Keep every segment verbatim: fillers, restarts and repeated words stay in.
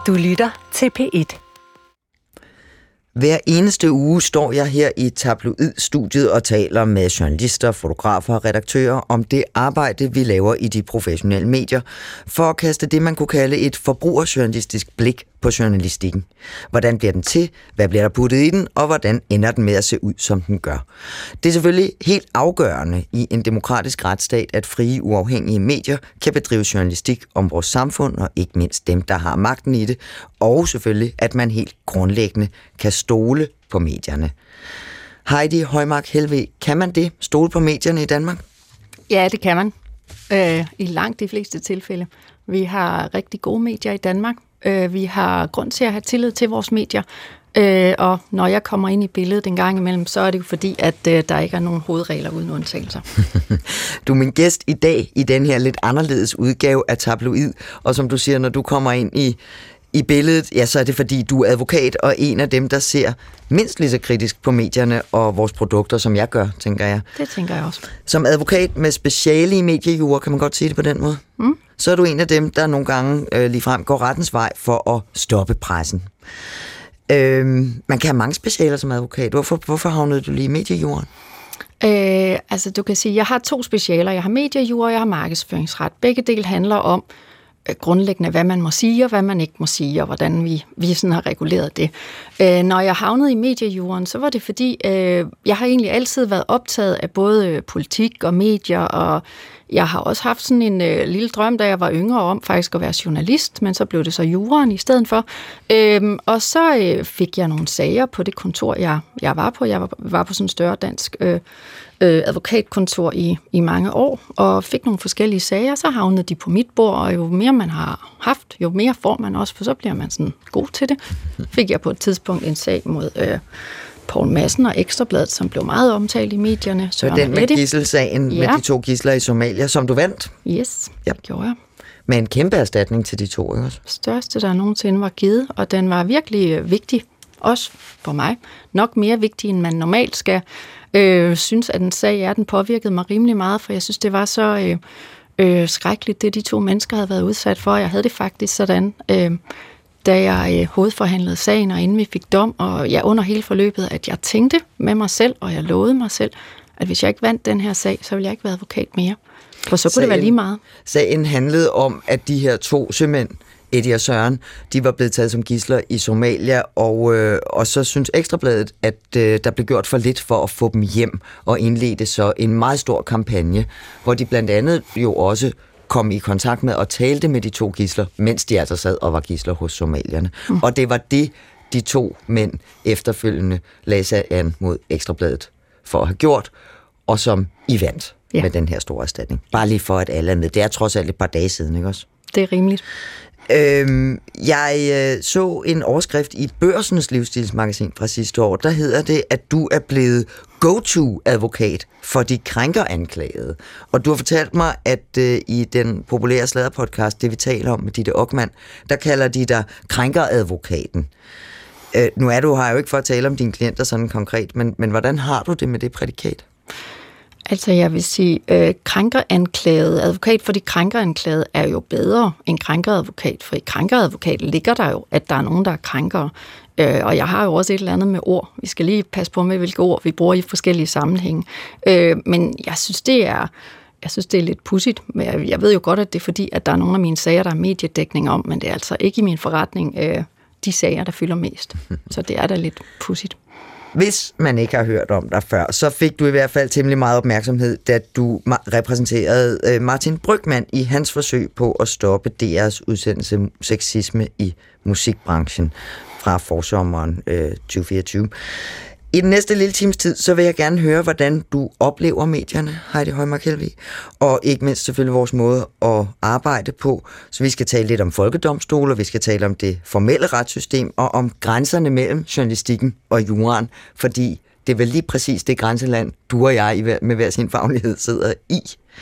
Du lytter til P et. Hver eneste uge står jeg her i Tabloid-studiet og taler med journalister, fotografer og redaktører om det arbejde, vi laver i de professionelle medier, for at kaste det, man kunne kalde et forbrugerjournalistisk blik på journalistikken. Hvordan bliver den til? Hvad bliver der puttet i den? Og hvordan ender den med at se ud, som den gør? Det er selvfølgelig helt afgørende i en demokratisk retsstat, at frie, uafhængige medier kan bedrive journalistik om vores samfund, og ikke mindst dem, der har magten i det, og selvfølgelig, at man helt grundlæggende kan stole på medierne. Heidi Højmark Helveg, kan man det? Stole på medierne i Danmark? Ja, det kan man. Øh, I langt de fleste tilfælde. Vi har rigtig gode medier i Danmark. Øh, vi har grund til at have tillid til vores medier. Øh, og når jeg kommer ind i billedet en gang imellem, så er det jo fordi, at øh, der ikke er nogen hovedregler uden undtagelser. Du er min gæst i dag i den her lidt anderledes udgave af Tabloid. Og som du siger, når du kommer ind i I billedet, ja, så er det fordi, du er advokat og en af dem, der ser mindst lige så kritisk på medierne og vores produkter, som jeg gør, tænker jeg. Det tænker jeg også. Som advokat med speciale i mediejura, kan man godt sige det på den måde, mm. så er du en af dem, der nogle gange øh, ligefrem går rettens vej for at stoppe pressen. Øh, man kan have mange specialer som advokat. Hvorfor, hvorfor havnede du lige i mediejuraen? Øh, altså, du kan sige, jeg har to specialer. Jeg har mediejura og jeg har markedsføringsret. Begge dele handler om grundlæggende, hvad man må sige, og hvad man ikke må sige, og hvordan vi, vi sådan har reguleret det. Øh, når jeg havnede i mediejuren, så var det fordi, øh, jeg har egentlig altid været optaget af både politik og medier, og jeg har også haft sådan en øh, lille drøm, da jeg var yngre, om faktisk at være journalist, men så blev det så juraen i stedet for. Øh, og så øh, fik jeg nogle sager på det kontor, jeg, jeg var på. Jeg var, var på sådan en større dansk øh, øh, advokatkontor i, i mange år, og fik nogle forskellige sager. Så havnede de på mit bord, og jo mere man har haft, jo mere får man også, for så bliver man sådan god til det. Fik jeg på et tidspunkt en sag mod Øh, Poul Madsen og Ekstrabladet, som blev meget omtalt i medierne. Så den med gidselssagen ja. med de to gidsler i Somalia, som du vandt? Yes, ja. Det gjorde jeg. Med en kæmpe erstatning til de to, ikke også? Største, der nogensinde var givet, og den var virkelig vigtig, også for mig. Nok mere vigtig, end man normalt skal øh, synes, at en sag er. Den påvirkede mig rimelig meget, for jeg synes, det var så øh, øh, skrækkeligt, det de to mennesker havde været udsat for. Jeg havde det faktisk sådan, øh, da jeg øh, hovedforhandlede sagen, og inden vi fik dom, og jeg under hele forløbet, at jeg tænkte med mig selv, og jeg lovede mig selv, at hvis jeg ikke vandt den her sag, så ville jeg ikke være advokat mere. For så kunne sagen, det være lige meget. Sagen handlede om, at de her to sømænd, Eddie og Søren, de var blevet taget som gidsler i Somalia, og, øh, og så synes Ekstrabladet, at øh, der blev gjort for lidt for at få dem hjem, og indledte så en meget stor kampagne, hvor de blandt andet jo også kom i kontakt med og talte med de to gidsler, mens de altså sad og var gidsler hos somalierne. Mm. Og det var det, de to mænd efterfølgende lagde sig an mod Ekstrabladet for at have gjort, og som I vandt ja. med den her store erstatning. Bare lige for, at alle er med. Det er trods alt et par dage siden, ikke også? Det er rimeligt. Øhm, jeg øh, så en overskrift i Børsens livsstilsmagasin fra sidste år. Der hedder det, at du er blevet go-to-advokat for de krænkeranklagede. Og du har fortalt mig, at øh, i den populære sladderpodcast, det vi taler om med Ditte Okman, der kalder de dig krænkeradvokaten. Øh, nu er du her jo ikke for at tale om dine klienter sådan konkret, men, men hvordan har du det med det prædikat? Altså jeg vil sige, øh, krænkeranklaget, advokat for de krænkeranklagede er jo bedre end krænkeradvokat, for i krænkeradvokat ligger der jo, at der er nogen, der er krænkere. Øh, og jeg har jo også et eller andet med ord. Vi skal lige passe på med, hvilke ord vi bruger i forskellige sammenhænge. Øh, men jeg synes, det er... Jeg synes, det er lidt pudsigt, men jeg ved jo godt, at det er fordi, at der er nogle af mine sager, der er mediedækning om, men det er altså ikke i min forretning øh, de sager, der fylder mest. Så det er da lidt pudsigt. Hvis man ikke har hørt om dig før, så fik du i hvert fald temmelig meget opmærksomhed, da du repræsenterede Martin Brygmann i hans forsøg på at stoppe D R's udsendelse Sexisme i musikbranchen fra forsommeren øh, tyve fireogtyve. I den næste lille times tid, så vil jeg gerne høre, hvordan du oplever medierne, Heidi Højmark Helveg, og ikke mindst selvfølgelig vores måde at arbejde på. Så vi skal tale lidt om folkedomstoler, vi skal tale om det formelle retssystem, og om grænserne mellem journalistikken og juraen, fordi det er vel lige præcis det grænseland, du og jeg med hver sin faglighed sidder i.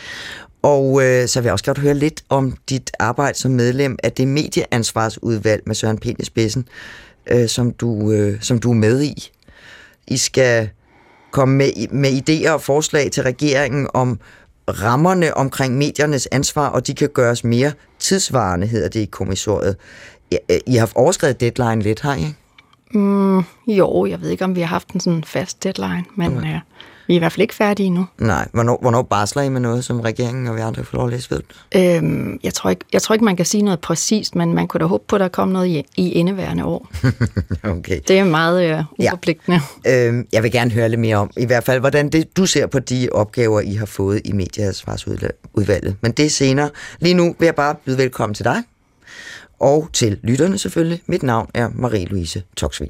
Og øh, så vil jeg også godt høre lidt om dit arbejde som medlem af det medieansvarsudvalg med Søren Pind i spidsen, øh, som, du, øh, som du er med i. I skal komme med, med idéer og forslag til regeringen om rammerne omkring mediernes ansvar, og de kan gøres mere tidsvarende, hedder det i kommissoriet. I, I har overskredet deadline lidt, har I ikke? Mm, jo, jeg ved ikke, om vi har haft en sådan fast deadline, men okay. øh, vi er i hvert fald ikke færdige endnu. Nej, hvornår, hvornår barsler I med noget, som regeringen og vi andre får lov at læse ved? Øhm, jeg, tror ikke, jeg tror ikke, man kan sige noget præcist, men man kunne da håbe på, at der kom noget i, i indeværende år. Okay. Det er meget øh, uforpligtende. Ja. Øhm, jeg vil gerne høre lidt mere om, i hvert fald, hvordan det, du ser på de opgaver, I har fået i medieansvarsudvalget. Men det er senere. Lige nu vil jeg bare byde velkommen til dig, og til lytterne selvfølgelig. Mit navn er Marie-Louise Toksvig.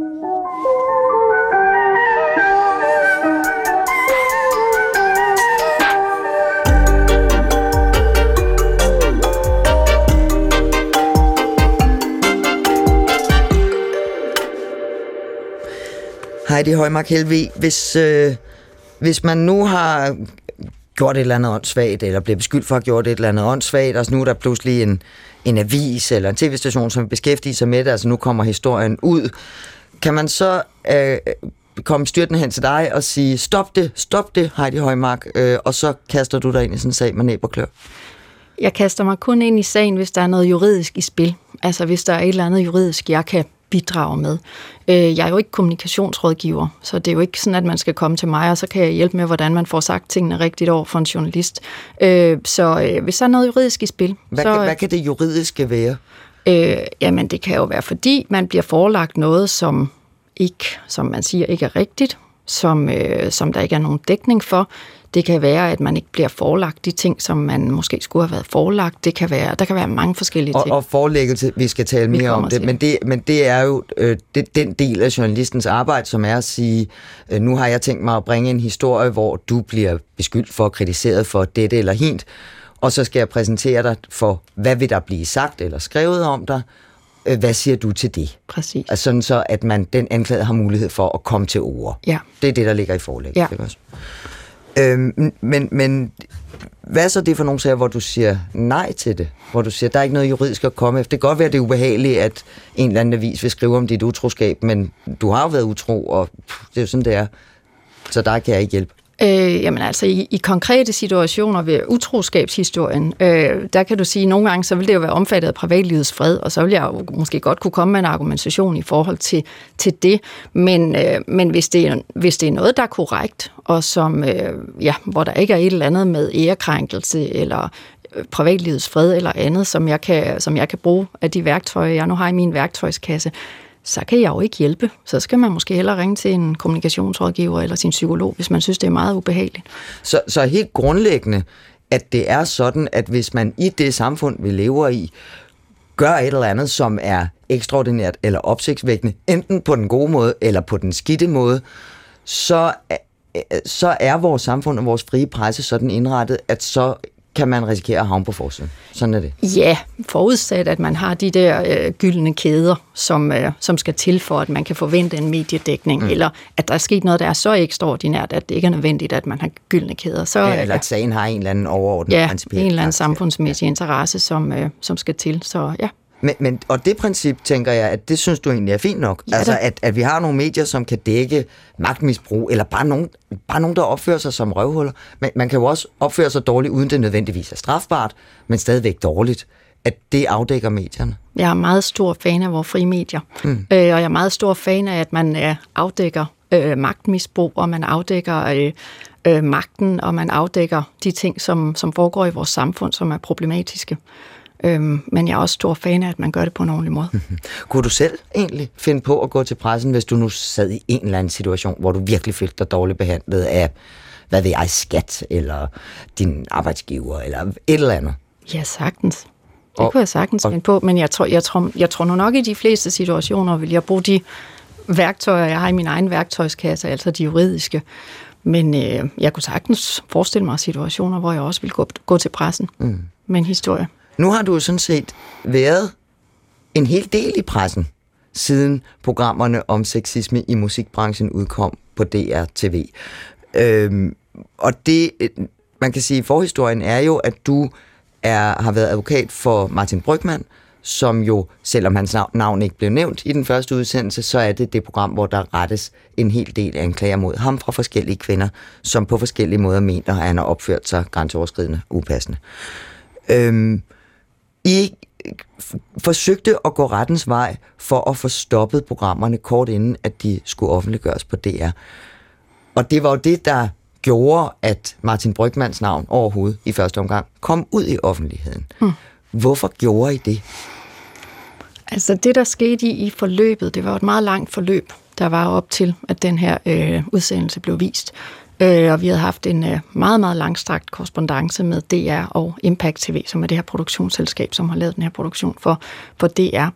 Heidi Højmark Helvig, hvis, øh, hvis man nu har gjort et eller andet åndssvagt, eller bliver beskyldt for at have gjort et eller andet åndssvagt, og så nu er der pludselig en, en avis eller en tv-station, som beskæftiger sig med det, altså nu kommer historien ud, kan man så øh, komme styrtende hen til dig og sige, stop det, stop det, Heidi Højmark, øh, og så kaster du dig ind i sådan en sag med næb og klør? Jeg kaster mig kun ind i sagen, hvis der er noget juridisk i spil. Altså hvis der er et eller andet juridisk, jeg kan bidrage med. Jeg er jo ikke kommunikationsrådgiver, så det er jo ikke sådan, at man skal komme til mig, og så kan jeg hjælpe med, hvordan man får sagt tingene rigtigt over for en journalist. Så hvis der er noget juridisk i spil... Hvad, så, kan, hvad kan det juridiske være? Øh, jamen, det kan jo være, fordi man bliver forelagt noget, som ikke, som man siger, ikke er rigtigt, som, øh, som der ikke er nogen dækning for. Det kan være, at man ikke bliver forelagt de ting, som man måske skulle have været forelagt. Det kan være, der kan være mange forskellige ting. Og, og forelæggelse, vi skal tale mere om det, men det, men det er jo øh, det, den del af journalistens arbejde, som er at sige, øh, nu har jeg tænkt mig at bringe en historie, hvor du bliver beskyldt for, kritiseret for dette eller hint, og så skal jeg præsentere dig for, hvad vil der blive sagt eller skrevet om dig. Hvad siger du til det? Præcis. Altså sådan så, at man, den anklagede har mulighed for at komme til ord. Ja. Det er det, der ligger i forelægget. Ja. Ikke også? Øhm, men, men hvad er så det for nogle sager, hvor du siger nej til det? Hvor du siger, der er ikke noget juridisk at komme efter. Det kan godt være, at det er ubehageligt, at en eller anden avis vil skrive om dit utroskab, men du har jo været utro, og pff, det er jo sådan, det er. Så der kan jeg ikke hjælpe. Øh, jamen altså, i, i konkrete situationer ved utroskabshistorien, øh, der kan du sige, at nogle gange, så vil det jo være omfattet af privatlivets fred, og så vil jeg jo måske godt kunne komme med en argumentation i forhold til, til det. Men, øh, men hvis, det er, hvis det er noget, der er korrekt, og som, øh, ja, hvor der ikke er et eller andet med ærekrænkelse, eller privatlivets fred, eller andet, som jeg kan, som jeg kan bruge af de værktøjer, jeg nu har i min værktøjskasse, så kan jeg jo ikke hjælpe. Så skal man måske hellere ringe til en kommunikationsrådgiver eller sin psykolog, hvis man synes, det er meget ubehageligt. Så, så helt grundlæggende, at det er sådan, at hvis man i det samfund, vi lever i, gør et eller andet, som er ekstraordinært eller opsigtsvækkende, enten på den gode måde eller på den skidte måde, så, så er vores samfund og vores frie presse sådan indrettet, at så kan man risikere at havne på forsiden. Sådan er det. Ja, forudsat, at man har de der øh, gyldne kæder, som, øh, som skal til for, at man kan forvente en mediedækning, mm. eller at der er sket noget, der er så ekstraordinært, at det ikke er nødvendigt, at man har gyldne kæder. Så, ja, eller at sagen har en eller anden overordnet ja, princip. en eller anden samfundsmæssig ja. interesse, som, øh, som skal til. Så ja. Men, men, og det princip, tænker jeg, at det synes du egentlig er fint nok. Ja, altså, at, at vi har nogle medier, som kan dække magtmisbrug, eller bare nogen, bare nogen der opfører sig som røvhuller. Men man kan jo også opføre sig dårligt, uden det nødvendigvis er strafbart, men stadigvæk dårligt. At det afdækker medierne. Jeg er meget stor fan af vores frie medier. Mm. Øh, og jeg er meget stor fan af, at man øh, afdækker øh, magtmisbrug, og man afdækker øh, øh, magten, og man afdækker de ting, som, som foregår i vores samfund, som er problematiske. Øhm, men jeg er også stor fan af, at man gør det på en ordentlig måde. Kunne du selv egentlig finde på at gå til pressen, hvis du nu sad i en eller anden situation, hvor du virkelig følte dig dårligt behandlet af, hvad ved jeg, skat, eller din arbejdsgiver, eller et eller andet? Ja, sagtens. Det og, kunne jeg sagtens finde på, men jeg tror, jeg, tror, jeg tror nu nok i de fleste situationer, vil jeg bruge de værktøjer, jeg har i min egen værktøjskasse, altså de juridiske. Men øh, jeg kunne sagtens forestille mig situationer, hvor jeg også ville gå, gå til pressen mm. med en historie. Nu har du jo sådan set været en hel del i pressen, siden programmerne om sexisme i musikbranchen udkom på D R T V. Øhm, og det, man kan sige, forhistorien er jo, at du er, har været advokat for Martin Brygmann, som jo, selvom hans navn ikke blev nævnt i den første udsendelse, så er det det program, hvor der rettes en hel del anklager mod ham fra forskellige kvinder, som på forskellige måder mener, at han har opført sig grænseoverskridende upassende. Øhm, I forsøgte at gå rettens vej for at få stoppet programmerne kort inden, at de skulle offentliggøres på D R. Og det var jo det, der gjorde, at Martin Brygmanns navn overhovedet i første omgang kom ud i offentligheden. Hmm. Hvorfor gjorde I det? Altså det, der skete i, i forløbet, det var et meget langt forløb, der var op til, at den her øh, udsendelse blev vist. Øh, og vi havde haft en øh, meget, meget langstrakt korrespondance med D R og Impact T V, som er det her produktionsselskab, som har lavet den her produktion for, for D R.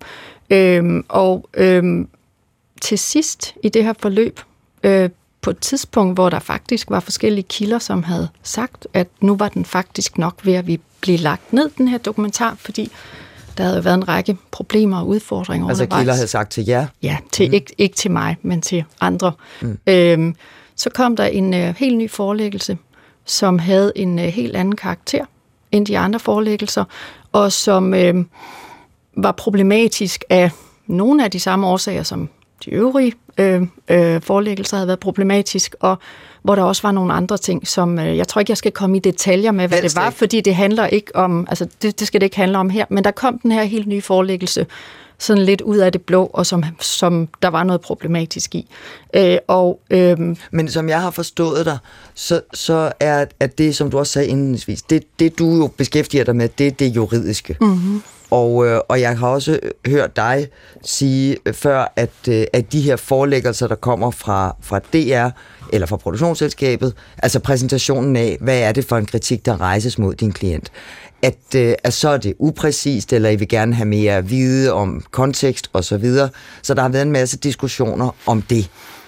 Øh, og øh, til sidst i det her forløb, øh, på et tidspunkt, hvor der faktisk var forskellige kilder, som havde sagt, at nu var den faktisk nok ved at blive lagt ned, den her dokumentar, fordi der havde været en række problemer og udfordringer altså undervejs. Altså kilder havde sagt til jer? Ja, til, mm. ikke, ikke til mig, men til andre. Mm. Øhm, så kom der en øh, helt ny forelæggelse, som havde en øh, helt anden karakter end de andre forelæggelser, og som øh, var problematisk af nogle af de samme årsager, som de øvrige øh, øh, forelæggelser havde været problematisk, og hvor der også var nogle andre ting, som øh, jeg tror ikke, jeg skal komme i detaljer med, hvad Helst det var, ikke. Fordi det handler ikke om, altså det, det skal det ikke handle om her, men der kom den her helt nye forelæggelse, sådan lidt ud af det blå, og som, som der var noget problematisk i. Øh, og, øh, men som jeg har forstået dig, så, så er at det, som du også sagde indledningsvis, det, det du jo beskæftiger dig med, det er det juridiske. Mm-hmm. Og, øh, og jeg har også hørt dig sige før, at, øh, at de her forelæggelser, der kommer fra, fra D R, eller fra produktionsselskabet, altså præsentationen af, hvad er det for en kritik, der rejses mod din klient, at, øh, at så er det upræcist, eller I vil gerne have mere at vide om kontekst osv. Så, videre. Så der har været en masse diskussioner om det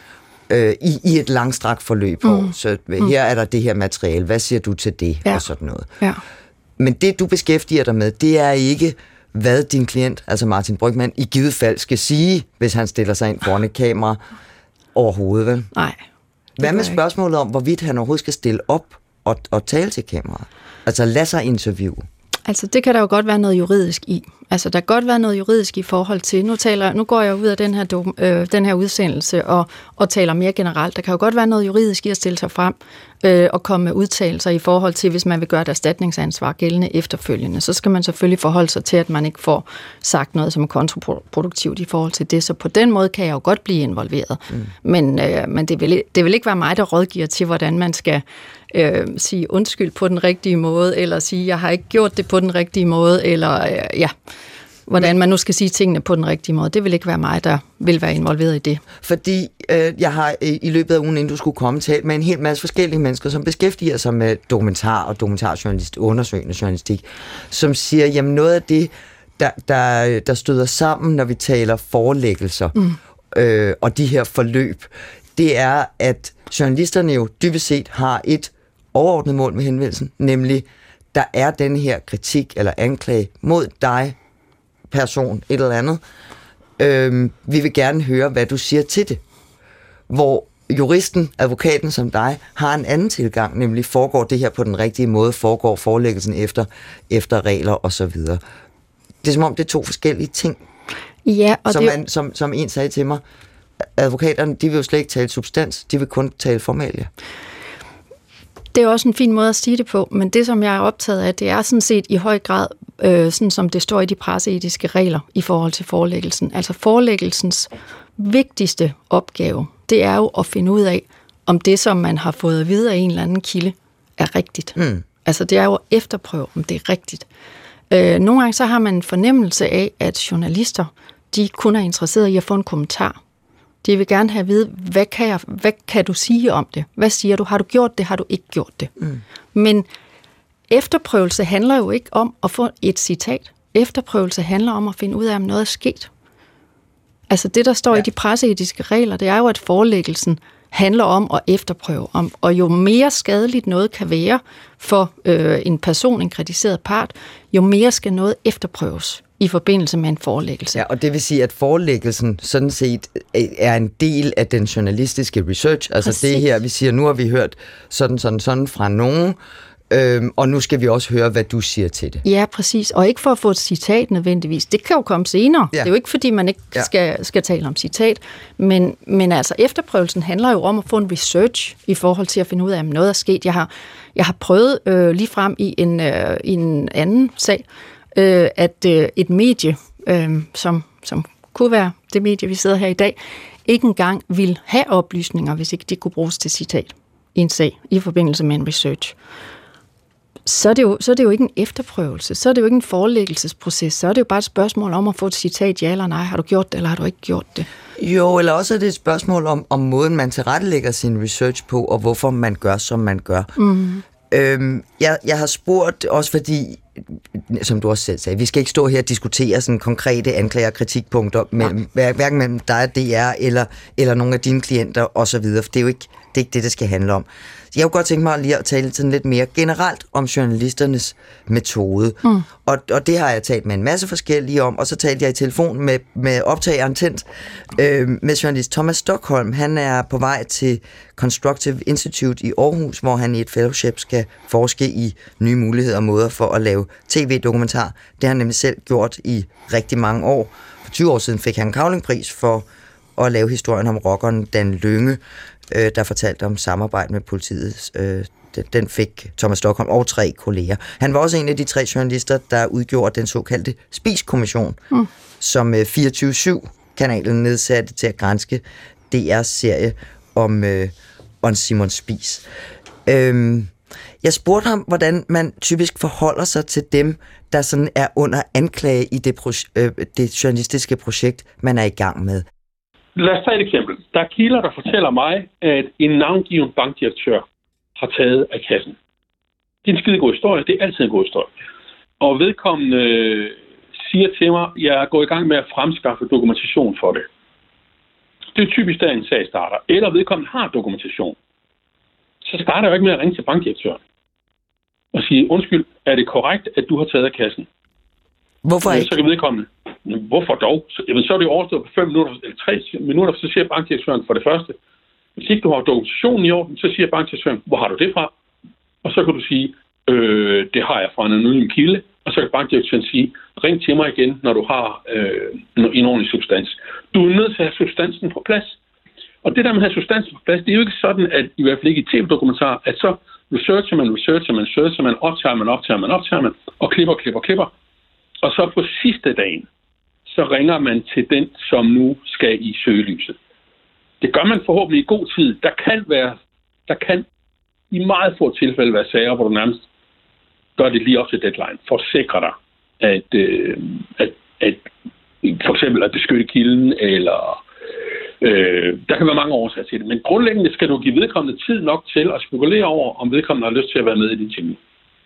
øh, i, i et langstrakt forløb. Mm. Så her er der det her materiale, hvad siger du til det, ja. Og sådan noget. Ja. Men det, du beskæftiger dig med, det er ikke, hvad din klient, altså Martin Brygmann, i givet fald skal sige, hvis han stiller sig ind foran et kamera overhovedet, vel? Nej. Hvad med spørgsmålet om, hvorvidt han overhovedet skal stille op og, og tale til kameraet? Altså lad sig interviewe. Altså det kan der jo godt være noget juridisk i. Altså der kan godt være noget juridisk i forhold til, nu, taler, nu går jeg ud af den her, do, øh, den her udsendelse og, og taler mere generelt. Der kan jo godt være noget juridisk i at stille sig frem øh, og komme med udtalelser i forhold til, hvis man vil gøre et erstatningsansvar gældende efterfølgende. Så skal man selvfølgelig forholde sig til, at man ikke får sagt noget, som er kontraproduktivt i forhold til det. Så på den måde kan jeg jo godt blive involveret. Mm. Men, øh, men det, vil, det vil ikke være mig, der rådgiver til, hvordan man skal øh, sige undskyld på den rigtige måde, eller sige, jeg har ikke gjort det på den rigtige måde, eller øh, ja... hvordan man nu skal sige tingene på den rigtige måde. Det vil ikke være mig, der vil være involveret i det. Fordi øh, jeg har øh, i løbet af ugen, inden du skulle komme, talt med en hel masse forskellige mennesker, som beskæftiger sig med dokumentar og dokumentarjournalistik, undersøgende journalistik, som siger, jamen noget af det, der, der, der støder sammen, når vi taler forelæggelser mm. øh, og de her forløb, det er, at journalisterne jo dybest set har et overordnet mål med henvendelsen, nemlig, der er den her kritik eller anklage mod dig, person, et eller andet. Øhm, vi vil gerne høre, hvad du siger til det. Hvor juristen, advokaten som dig, har en anden tilgang, nemlig foregår det her på den rigtige måde, foregår forelæggelsen efter, efter regler osv. Det er som om, det er to forskellige ting. Ja, og som, det... man, som, som en sagde til mig, advokaterne, de vil jo slet ikke tale substans, de vil kun tale formalia. Det er også en fin måde at sige det på, men det, som jeg er optaget af, det er sådan set i høj grad, øh, sådan som det står i de presseetiske regler i forhold til forelæggelsen. Altså forelæggelsens vigtigste opgave, det er jo at finde ud af, om det, som man har fået at vide af en eller anden kilde, er rigtigt. Mm. Altså det er jo at efterprøve, om det er rigtigt. Øh, nogle gange så har man en fornemmelse af, at journalister, de kun er interesserede i at få en kommentar. De vil gerne have at vide, hvad kan, jeg, hvad kan du sige om det? Hvad siger du? Har du gjort det? Har du ikke gjort det? Mm. Men efterprøvelse handler jo ikke om at få et citat. Efterprøvelse handler om at finde ud af, om noget er sket. Altså det, der står ja. i de presseetiske regler, det er jo, at forelæggelsen handler om at efterprøve. Om, og jo mere skadeligt noget kan være for øh, en person, en kritiseret part, jo mere skal noget efterprøves i forbindelse med en forelæggelse. Ja, og det vil sige, at forelæggelsen sådan set er en del af den journalistiske research. Altså Præcis. Det her, vi siger, nu har vi hørt sådan, sådan, sådan fra nogen, øhm, og nu skal vi også høre, hvad du siger til det. Ja, præcis. Og ikke for at få et citat nødvendigvis. Det kan jo komme senere. Ja. Det er jo ikke, fordi man ikke ja. skal, skal tale om citat. Men, men altså, efterprøvelsen handler jo om at få en research i forhold til at finde ud af, om noget er sket. Jeg har, jeg har prøvet øh, lige frem i en, øh, i en anden sag, øh, at øh, et medie, øh, som, som kunne være det medie, vi sidder her i dag, ikke engang ville have oplysninger, hvis ikke de kunne bruges til citat i en sag i forbindelse med en research. Så er, det jo, så er det jo ikke en efterprøvelse, så er det jo ikke en forelæggelsesproces, så er det jo bare et spørgsmål om at få et citat, ja eller nej, har du gjort det, eller har du ikke gjort det? Jo, eller også er det et spørgsmål om, om måden, man tilrettelægger sin research på, og hvorfor man gør, som man gør. Mm. Øhm, jeg, jeg har spurgt, også fordi, som du også selv sagde, vi skal ikke stå her og diskutere sådan konkrete anklager og kritikpunkter, mellem, hverken mellem dig og D R, eller, eller nogle af dine klienter osv., for det er jo ikke det, er ikke det, det skal handle om. Jeg kunne godt tænke mig lige at tale sådan lidt mere generelt om journalisternes metode. Mm. Og, og det har jeg talt med en masse forskellige om, og så talte jeg i telefon med, med optageren tændt øh, med journalist Thomas Stockholm. Han er på vej til Constructive Institute i Aarhus, hvor han i et fellowship skal forske i nye muligheder og måder for at lave tv-dokumentar. Det har han nemlig selv gjort i rigtig mange år. For tyve år siden fik han en Cavlingpris for at lave historien om rockeren Dan Lynge, øh, der fortalte om samarbejde med politiet. Øh, den fik Thomas Stockholm og tre kolleger. Han var også en af de tre journalister, der udgjorde den såkaldte Spies-kommission, mm. som øh, fireogtyve syv-kanalen nedsatte til at granske D R's serie om, øh, om Simon Spies. Øh, jeg spurgte ham, hvordan man typisk forholder sig til dem, der sådan er under anklage i det, pro- øh, det journalistiske projekt, man er i gang med. Lad os tage et eksempel. Der er kilder, der fortæller mig, at en navngiven bankdirektør har taget af kassen. Det er en skide god historie. Det er altid en god historie. Og vedkommende siger til mig, at jeg er gået i gang med at fremskaffe dokumentation for det. Det er typisk, der en sag starter. Eller vedkommende har dokumentation. Så starter jeg jo ikke med at ringe til bankdirektøren og sige, undskyld, er det korrekt, at du har taget af kassen? Hvorfor ikke? Så kan vedkommende. Hvorfor dog? Så, jamen, så er det overstået på fem minutter eller tre minutter, så siger bankdirektøren for det første. Hvis ikke du har dokumentationen i orden, så siger bankdirektøren, hvor har du det fra? Og så kan du sige, øh, det har jeg fra en anonym kilde. Og så kan bankdirektøren sige, ring til mig igen, når du har øh, en ordentlig substans. Du er nødt til at have substansen på plads. Og det der med at have substansen på plads, det er jo ikke sådan, at i hvert fald ikke i tv-dokumentar, at så researcher man, researcher man, researcher man, optager man, optager man, optager man, og klipper, klipper, klipper. Og så på sidste dagen, så ringer man til den, som nu skal i søgelyset. Det gør man forhåbentlig i god tid. Der kan være, der kan i meget få tilfælde være sager, hvor du nærmest gør det lige op til deadline, for at sikre dig, at, øh, at, at for eksempel at beskytte kilden, eller øh, der kan være mange årsager til det. Men grundlæggende skal du give vedkommende tid nok til at spekulere over, om vedkommende har lyst til at være med i din ting.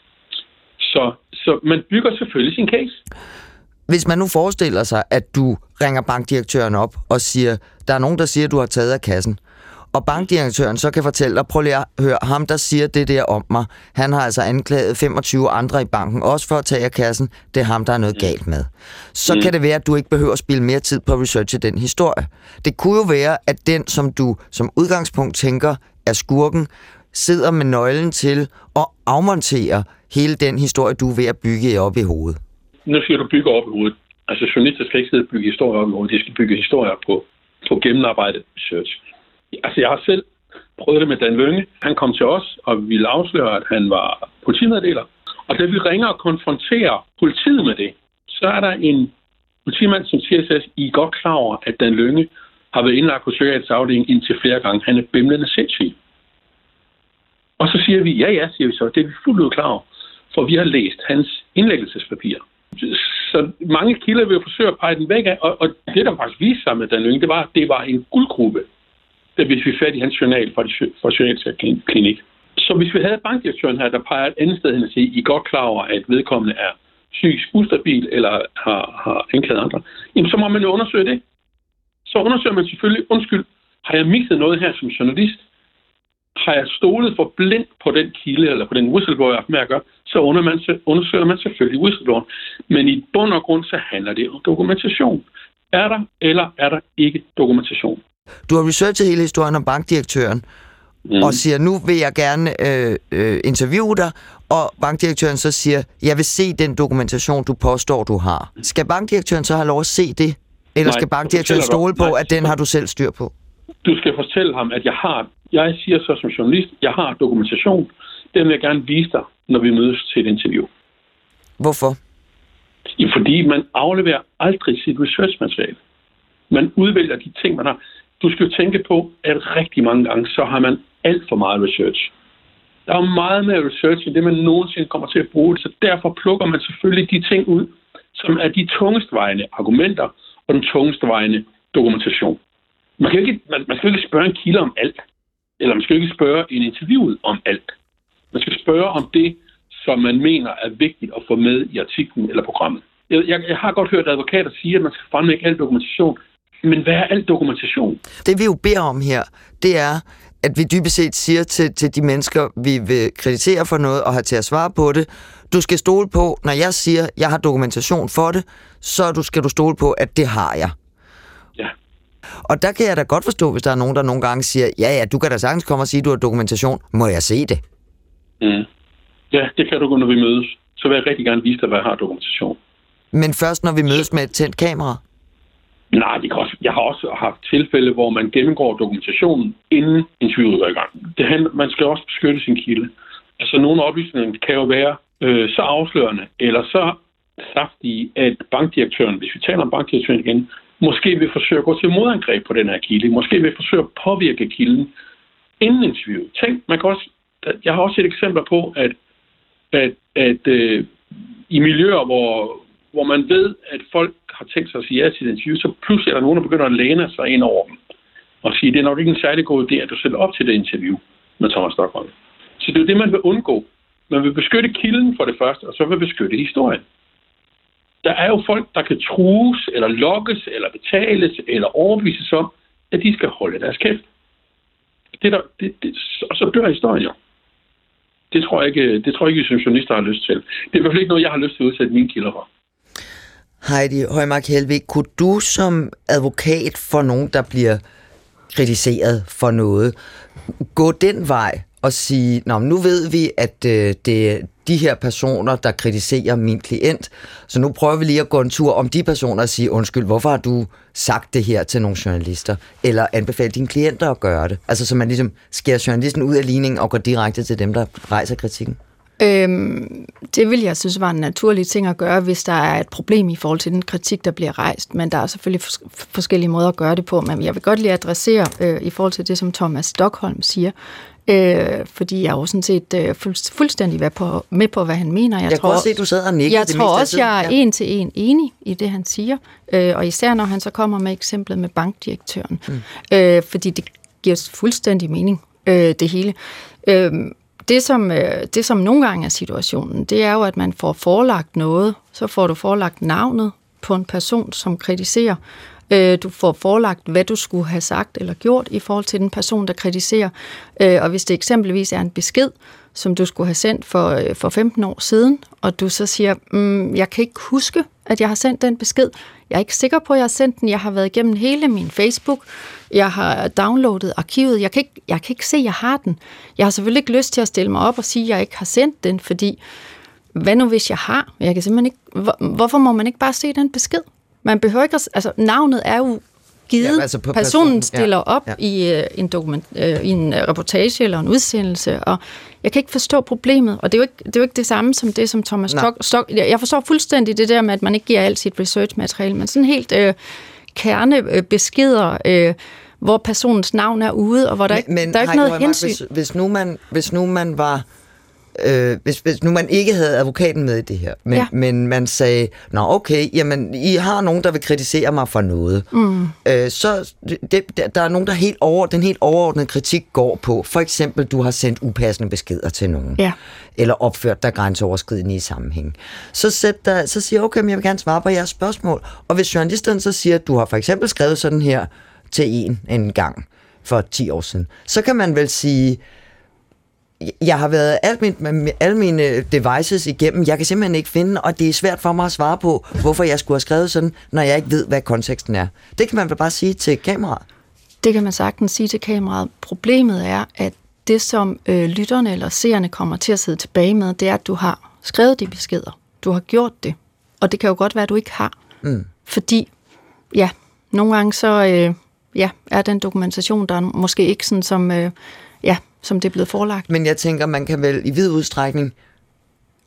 Så, så man bygger selvfølgelig sin case. Hvis man nu forestiller sig, at du ringer bankdirektøren op og siger, der er nogen, der siger, at du har taget af kassen, og bankdirektøren så kan fortælle dig, prøv lige at høre, ham der siger det der om mig, han har altså anklaget femogtyve andre i banken, også for at tage af kassen, det er ham, der er noget galt med. Så mm. kan det være, at du ikke behøver at spille mere tid på at researche den historie. Det kunne jo være, at den, som du som udgangspunkt tænker er skurken, sidder med nøglen til at afmontere hele den historie, du er ved at bygge op i hovedet. Nu skal du bygge op i hovedet. Altså, journalister skal ikke sidde og bygge historier op i hovedet. De skal bygge historier på, på gennemarbejdet research. Altså, jeg har selv prøvet det med Dan Lynge. Han kom til os og ville afsløre, at han var politimeddeler. Og da vi ringer og konfronterer politiet med det, så er der en politimand, som siger til os, I er godt klar over, at Dan Lynge har været indlagt på psykiatrisk afdeling indtil flere gange. Han er bimlende sindssyg. Og så siger vi, ja, ja, siger vi så, det er vi fuldt ud klar over, for vi har læst hans indlæggelsespapir. Så mange kilder vil jo forsøge at pege den væk af, og, og det, der faktisk viste sig med Dan Lynge, det var, at det var en guldgruppe, da hvis vi fat i hans journal fra, fra psykiatrisk klinik. Så hvis vi havde bankdirektøren her, der peger et andet sted hen og siger, I er godt klar over, at vedkommende er psykisk ustabil eller har, har anklaget andre, jamen så må man jo undersøge det. Så undersøger man selvfølgelig, undskyld, har jeg mistet noget her som journalist? Har jeg stolet for blindt på den kilde, eller på den whistleblower, med at gøre, så undersøger man selvfølgelig whistlebloweren. Men i bund og grund, så handler det om dokumentation. Er der, eller er der ikke dokumentation? Du har researchet hele historien om bankdirektøren, mm. og siger, nu vil jeg gerne øh, øh, interviewe dig, og bankdirektøren så siger, jeg vil se den dokumentation, du påstår, du har. Skal bankdirektøren så have lov at se det? Eller Nej, skal bankdirektøren stole på, Nej. at den har du selv styr på? Du skal fortælle ham, at jeg har, jeg siger så som journalist, jeg har dokumentation. Den vil jeg gerne vise dig, når vi mødes til et interview. Hvorfor? Fordi man afleverer aldrig sit researchmateriale. Man udvælger de ting, man har. Du skal jo tænke på, at rigtig mange gange, så har man alt for meget research. Der er meget mere research, end det man nogensinde kommer til at bruge. Så derfor plukker man selvfølgelig de ting ud, som er de tungestvejende argumenter og den tungestvejende dokumentation. Man, kan ikke, man, man skal ikke spørge en kilde om alt. Eller man skal ikke spørge en interviewet om alt. Man skal spørge om det, som man mener er vigtigt at få med i artiklen eller programmet. Jeg, jeg, jeg har godt hørt advokater sige, at man skal fremlægge al dokumentation. Men hvad er al dokumentation? Det vi jo beder om her, det er, at vi dybest set siger til, til de mennesker, vi vil kreditere for noget og have til at svare på det, du skal stole på, når jeg siger, at jeg har dokumentation for det, så du skal du stole på, at det har jeg. Ja. Og der kan jeg da godt forstå, hvis der er nogen, der nogle gange siger, ja, ja, du kan da sagtens komme og sige, at du har dokumentation. Må jeg se det? Mm. Ja, det kan du, når vi mødes. Så vil jeg rigtig gerne vise dig, hvad jeg har dokumentation. Men først, når vi mødes med et tændt kamera? Nej, det kan også, jeg har også haft tilfælde, hvor man gennemgår dokumentationen, inden interviewet går i gang. Det handler, man skal også beskytte sin kilde. Altså, nogle oplysninger kan jo være øh, så afslørende, eller så saftige, at bankdirektøren, hvis vi taler om bankdirektøren igen, måske vil forsøge at gå til modangreb på den her kilde. Måske vil forsøge at påvirke kilden inden interviewet. Tænk, man kan også, jeg har også set eksempler på, at, at, at øh, i miljøer, hvor, hvor man ved, at folk har tænkt sig at sige ja til et interview, så pludselig er der nogen, der begynder at læne sig ind over dem og sige, det er nok ikke en særlig god idé, at du sætter op til det interview med Thomas Stockholm. Så det er det, man vil undgå. Man vil beskytte kilden for det første, og så vil beskytte historien. Der er jo folk, der kan trues, eller lokkes, eller betales, eller overbevises om, at de skal holde deres kæft. Det der, det, det, og så dør historien jo. Det tror jeg ikke, det tror jeg ikke, som journalister har lyst til. Det er i hvert fald ikke noget, jeg har lyst til at udsætte mine kilder for. Heidi Højmark Helvig, kunne du som advokat for nogen, der bliver kritiseret for noget, gå den vej og sige, nå, nu ved vi, at øh, det er de her personer, der kritiserer min klient, så nu prøver vi lige at gå en tur om de personer og sige, undskyld, hvorfor har du sagt det her til nogle journalister? Eller anbefale dine klienter at gøre det? Altså, så man ligesom skærer journalisten ud af ligningen og går direkte til dem, der rejser kritikken? Øhm, det vil jeg synes var en naturlig ting at gøre, hvis der er et problem i forhold til den kritik, der bliver rejst. Men der er selvfølgelig fors- forskellige måder at gøre det på. Men jeg vil godt lige adressere øh, i forhold til det, som Thomas Stockholm siger. Øh, fordi jeg er jo sådan set øh, fuld, fuldstændig med på, med på, hvad han mener. Jeg, jeg tror kan også se, at du sad og nikkede. Jeg det tror også, jeg er ja. en til en enig i det, han siger. Øh, og især når han så kommer med eksemplet med bankdirektøren. Mm. Øh, fordi det giver fuldstændig mening, øh, det hele. Øh, Det som, det, som nogle gange er situationen, det er jo, at man får forelagt noget, så får du forelagt navnet på en person, som kritiserer. Du får forelagt, hvad du skulle have sagt eller gjort i forhold til den person, der kritiserer. Og hvis det eksempelvis er en besked, som du skulle have sendt for, for femten år siden, og du så siger, mm, jeg kan ikke huske, at jeg har sendt den besked. Jeg er ikke sikker på, at jeg har sendt den. Jeg har været igennem hele min Facebook. Jeg har downloadet arkivet. Jeg kan ikke, jeg kan ikke se, at jeg har den. Jeg har selvfølgelig ikke lyst til at stille mig op og sige, at jeg ikke har sendt den, fordi hvad nu hvis jeg har? Jeg kan simpelthen ikke, hvor, hvorfor må man ikke bare se den besked? Man behøver ikke at, altså navnet er jo givet. Ja, altså personen personen stiller ja, op ja. i, uh, en dokument, uh, i en reportage eller en udsendelse, og jeg kan ikke forstå problemet, og det er jo ikke det, er jo ikke det samme som det, som Thomas Stock... Stock jeg forstår fuldstændig det der med, at man ikke giver alt sit research-materiale, men sådan helt uh, kernebeskeder, uh, hvor personens navn er ude, og hvor der, men, ikke, men, der er ikke noget Mark, hensyn. Hvis, hvis, nu man, hvis nu man var... Øh, hvis, hvis nu man ikke havde advokaten med i det her, men, ja. men man sagde, nå okay, jamen I har nogen, der vil kritisere mig for noget. Mm. Øh, så det, der er nogen, der helt over, den helt overordnede kritik går på, for eksempel, du har sendt upassende beskeder til nogen, ja. eller opført dig grænseoverskridende i sammenhæng. Så, sæt der, så siger jeg, okay, men jeg vil gerne svare på jeres spørgsmål. Og hvis journalisten så siger, at du har for eksempel skrevet sådan her til en en gang for ti år siden, så kan man vel sige, jeg har været alt min, alle mine devices igennem, jeg kan simpelthen ikke finde, og det er svært for mig at svare på, hvorfor jeg skulle have skrevet sådan, når jeg ikke ved, hvad konteksten er. Det kan man vel bare sige til kameraet? Det kan man sagtens sige til kameraet. Problemet er, at det, som øh, lytterne eller seerne kommer til at sidde tilbage med, det er, at du har skrevet de beskeder. Du har gjort det. Og det kan jo godt være, at du ikke har. Mm. Fordi, ja, nogle gange så øh, ja, er den dokumentation, der er måske ikke sådan som... Øh, ja, som det er blevet forelagt. Men jeg tænker, man kan vel i vid udstrækning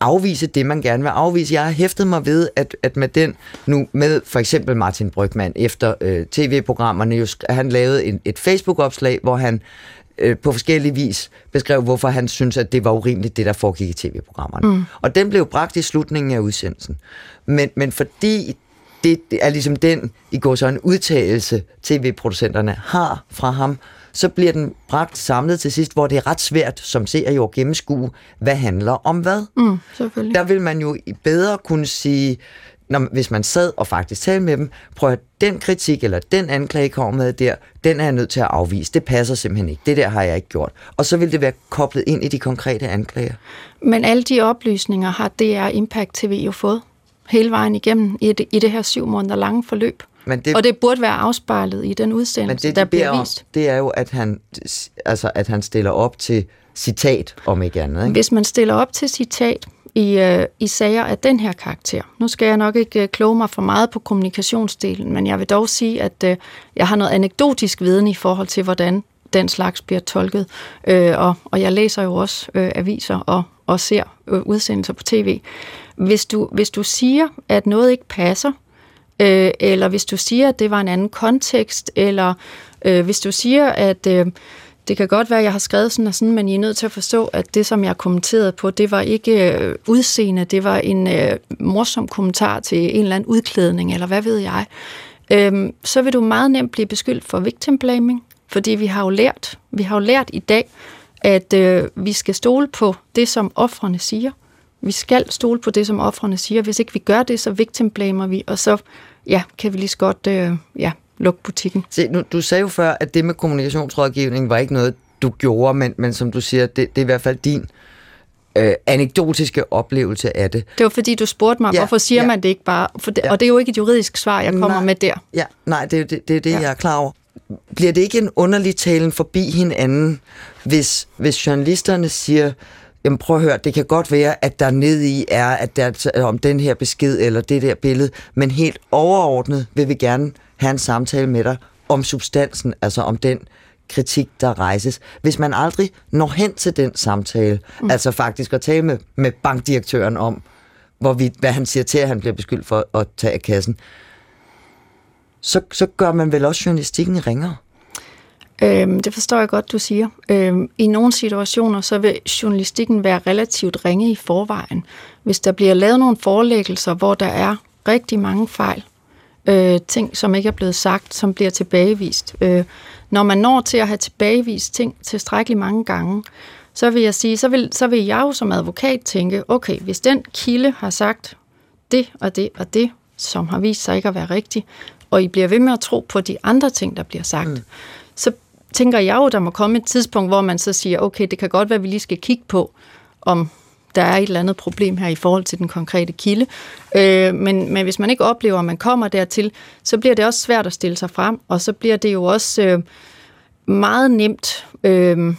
afvise det, man gerne vil afvise. Jeg har hæftet mig ved, at, at med den nu, med for eksempel Martin Brygmann, efter øh, tv-programmerne, jo, han lavede en, et Facebook-opslag, hvor han øh, på forskellige vis beskrev, hvorfor han synes, at det var urimeligt, det der foregik i tv-programmerne. Mm. Og den blev bragt i slutningen af udsendelsen. Men, men fordi det, det er ligesom den, i går så en udtalelse, tv-producenterne har fra ham, så bliver den bragt samlet til sidst, hvor det er ret svært, som seer jo at gennemskue, hvad handler om hvad. Mm, selvfølgelig. Der vil man jo bedre kunne sige, når, hvis man sad og faktisk talte med dem, prøv at den kritik eller den anklage kommer med der, den er jeg nødt til at afvise. Det passer simpelthen ikke. Det der har jeg ikke gjort. Og så vil det være koblet ind i de konkrete anklager. Men alle de oplysninger har D R Impact T V jo fået hele vejen igennem i det, i det her syv måneder lange forløb. Men det, og det burde være afspejlet i den udsendelse, det, der de bliver om, vist. Det er jo, at han, altså, at han stiller op til citat, om ikke andet. Ikke? Hvis man stiller op til citat i, øh, i sager af den her karakter, nu skal jeg nok ikke øh, kloge mig for meget på kommunikationsdelen, men jeg vil dog sige, at øh, jeg har noget anekdotisk viden i forhold til, hvordan den slags bliver tolket. Øh, og, og jeg læser jo også øh, aviser og, og ser øh, udsendelser på tv. Hvis du, hvis du siger, at noget ikke passer, øh, eller hvis du siger, at det var en anden kontekst, eller øh, hvis du siger, at øh, det kan godt være, at jeg har skrevet sådan og sådan, men I er nødt til at forstå, at det, som jeg kommenterede på, det var ikke øh, udseende, det var en øh, morsom kommentar til en eller anden udklædning, eller hvad ved jeg. Øh, så vil du meget nemt blive beskyldt for victim blaming, fordi vi har jo lært, vi har jo lært i dag, at øh, vi skal stole på det, som ofrene siger. Vi skal stole på det, som ofrene siger. Hvis ikke vi gør det, så victim blamer vi, og så ja, kan vi lige så godt øh, ja, lukke butikken. Se, nu, du sagde jo før, at det med kommunikationsrådgivning var ikke noget, du gjorde, men, men som du siger, det, det er i hvert fald din øh, anekdotiske oplevelse af det. Det var fordi, du spurgte mig, ja, hvorfor siger ja. man det ikke bare? For det, ja. Og det er jo ikke et juridisk svar, jeg kommer nej, med der. Ja, nej, det er det, det, er det ja. jeg er klar over. Bliver det ikke en underlig talen forbi hinanden, hvis, hvis journalisterne siger, jamen prøv at høre, det kan godt være, at der nede i er, at der er om den her besked eller det der billede, men helt overordnet vil vi gerne have en samtale med dig om substansen, altså om den kritik, der rejses. Hvis man aldrig når hen til den samtale, mm. altså faktisk at tale med, med bankdirektøren om, hvor vi, hvad han siger til, at han bliver beskyldt for at tage af kassen, så, så gør man vel også journalistikken ringere? Øhm, det forstår jeg godt, du siger. Øhm, I nogle situationer, så vil journalistikken være relativt ringe i forvejen. Hvis der bliver lavet nogle forelæggelser, hvor der er rigtig mange fejl, øh, ting, som ikke er blevet sagt, som bliver tilbagevist. Øh, når man når til at have tilbagevist ting tilstrækkeligt mange gange, så vil jeg sige, så vil, så vil jeg jo som advokat tænke, okay, hvis den kilde har sagt det og det og det, som har vist sig ikke at være rigtigt, og I bliver ved med at tro på de andre ting, der bliver sagt, mm. så tænker jeg jo, der må komme et tidspunkt, hvor man så siger, okay, det kan godt være, at vi lige skal kigge på, om der er et eller andet problem her i forhold til den konkrete kilde. Øh, men, men hvis man ikke oplever, at man kommer dertil, så bliver det også svært at stille sig frem, og så bliver det jo også øh, meget nemt øh,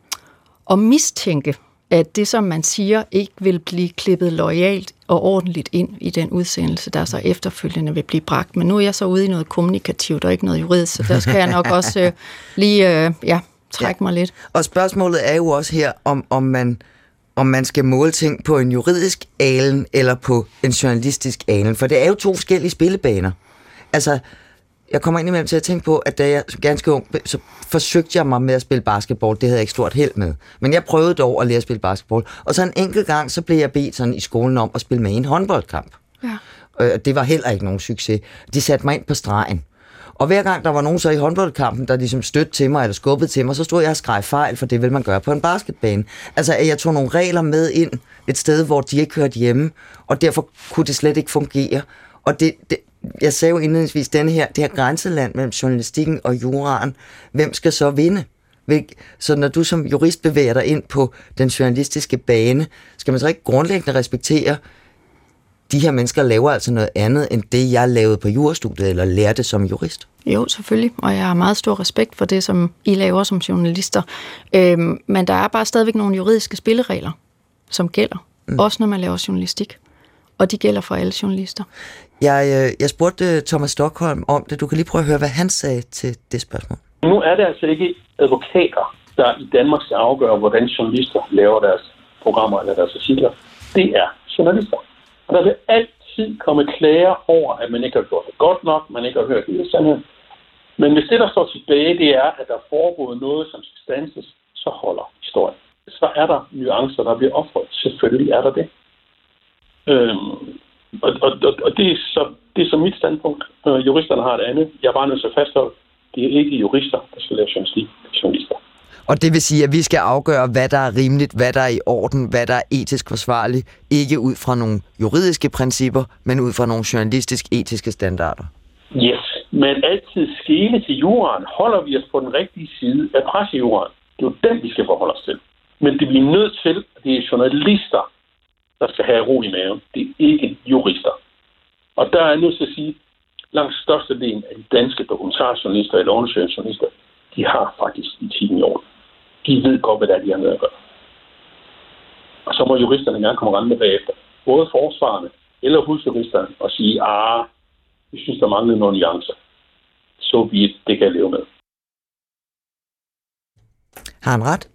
at mistænke, at det, som man siger, ikke vil blive klippet loyalt og ordentligt ind i den udsendelse, der så efterfølgende vil blive bragt. Men nu er jeg så ude i noget kommunikativt og ikke noget juridisk, så der skal jeg nok også øh, lige øh, ja, trække ja. mig lidt. Og spørgsmålet er jo også her, om, om, man, om man skal måle ting på en juridisk alen eller på en journalistisk alen, for det er jo to forskellige spillebaner. Altså, jeg kommer ind imellem til at tænke på, at da jeg ganske ung, så forsøgte jeg mig med at spille basketball. Det havde jeg ikke stort held med. Men jeg prøvede dog at lære at spille basketball. Og så en enkelt gang, så blev jeg bedt sådan i skolen om at spille med i en håndboldkamp. Ja. Og det var heller ikke nogen succes. De satte mig ind på stregen. Og hver gang der var nogen så i håndboldkampen, der ligesom stødte til mig eller skubbede til mig, så stod jeg og skreg fejl, for det vil man gøre på en basketbane. Altså, at jeg tog nogle regler med ind et sted, hvor de ikke hørte hjemme, og derfor kunne det slet ikke fungere. Og det... det jeg sagde jo indledningsvis, denne her, det her grænseland mellem journalistikken og juraen, hvem skal så vinde? Så når du som jurist bevæger dig ind på den journalistiske bane, skal man så ikke grundlæggende respektere, de her mennesker laver altså noget andet, end det jeg lavede på jurastudiet, eller lærte som jurist? Jo, selvfølgelig, og jeg har meget stor respekt for det, som I laver som journalister. Øhm, men der er bare stadigvæk nogle juridiske spilleregler, som gælder, mm. også når man laver journalistik. Og de gælder for alle journalister. Jeg, jeg spurgte Thomas Stockholm om det. Du kan lige prøve at høre, hvad han sagde til det spørgsmål. Nu er det altså ikke advokater, der i Danmark skal afgøre, hvordan journalister laver deres programmer eller deres artikler. det er journalister. Og der vil altid komme klager over, at man ikke har gjort det godt nok, man ikke har hørt det i sandheden. Men hvis det, der står tilbage, det er, at der er foregået noget, som skal standses, så holder historien. Så er der nuancer, der bliver offret. Selvfølgelig er der det. Øhm, og, og, og, og det, er så, det er så mit standpunkt. Øh, juristerne har det andet. Jeg er bare nødt til at fastholde, det er ikke jurister, der skal lave journalistik. Det er journalister. Og det vil sige, at vi skal afgøre, hvad der er rimeligt, hvad der er i orden, hvad der er etisk forsvarligt, ikke ud fra nogle juridiske principper, men ud fra nogle journalistisk-etiske standarder. Yes, men altid skele til juraen. Holder vi os på den rigtige side af pressejuraen? Det er jo den, vi skal forholde os til. Men det bliver nødt til, at det er journalister, der skal have ro i maven. Det er ikke jurister. Og der er jeg nødt til at sige, langt størstedelen af de danske dokumentarjournalister eller undersøgende journalister, de har faktisk etikken i orden. De ved godt, hvad det er, de har med at gøre. Og så må juristerne gerne komme rendende bagefter. Både forsvarerne eller husjuristerne og sige, ah, vi synes, der mangler nogle nuancer. Så vidt, det kan jeg leve med. Har han ret?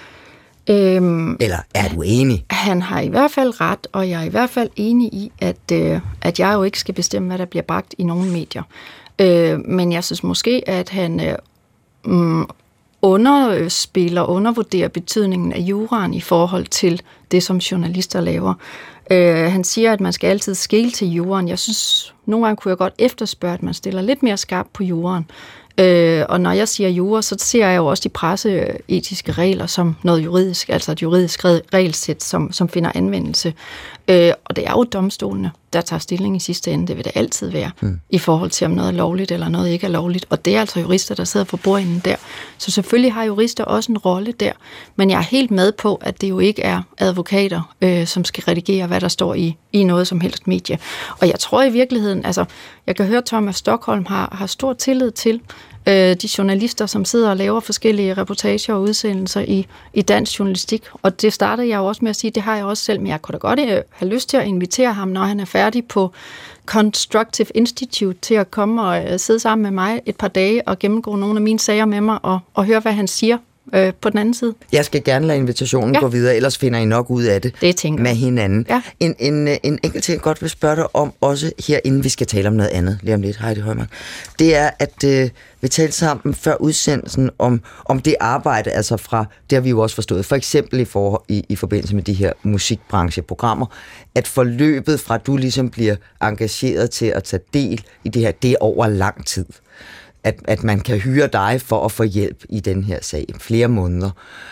Øhm, Eller er du enig? Han har i hvert fald ret, og jeg er i hvert fald enig i, at, øh, at jeg jo ikke skal bestemme, hvad der bliver bragt i nogle medier. Øh, men jeg synes måske, at han øh, mm, underspiller, undervurderer betydningen af juraen i forhold til det, som journalister laver. Øh, han siger, at man skal altid skele til juraen. Jeg synes, nogle gange kunne jeg godt efterspørge, at man stiller lidt mere skarpt på juraen. Øh, og når jeg siger jura, så ser jeg jo også de presseetiske regler som noget juridisk, altså et juridisk regelsæt, som, som finder anvendelse. Øh, og det er jo domstolene, der tager stilling i sidste ende. Det vil det altid være, mm. i forhold til, om noget er lovligt eller noget ikke er lovligt. Og det er altså jurister, der sidder for bordenden der. Så selvfølgelig har jurister også en rolle der. Men jeg er helt med på, at det jo ikke er advokater, øh, som skal redigere, hvad der står i, i noget som helst medie. Og jeg tror i virkeligheden, altså, jeg kan høre, at Thomas Stockholm har, har stor tillid til øh, de journalister, som sidder og laver forskellige reportager og udsendelser i, i dansk journalistik. Og det startede jeg jo også med at sige, det har jeg også selv, men jeg kunne da godt øh, have lyst til at invitere ham, når han er færdig på Constructive Institute, til at komme og øh, sidde sammen med mig et par dage og gennemgå nogle af mine sager med mig og, og høre, hvad han siger øh, på den anden side. Jeg skal gerne lade invitationen ja. gå videre, ellers finder I nok ud af det, det med hinanden. Ja. En, en, en enkelt ting, jeg godt vil spørge dig om, også her, inden vi skal tale om noget andet, lige om lidt, Heidi Højmark, det er, at øh, vi talte sammen før udsendelsen om, om det arbejde, altså fra, det har vi jo også forstået, for eksempel i, for, i, i forbindelse med de her musikbrancheprogrammer, at forløbet fra, at du ligesom bliver engageret til at tage del i det her, det er over lang tid. At, at man kan hyre dig for at få hjælp i den her sag, flere måneder.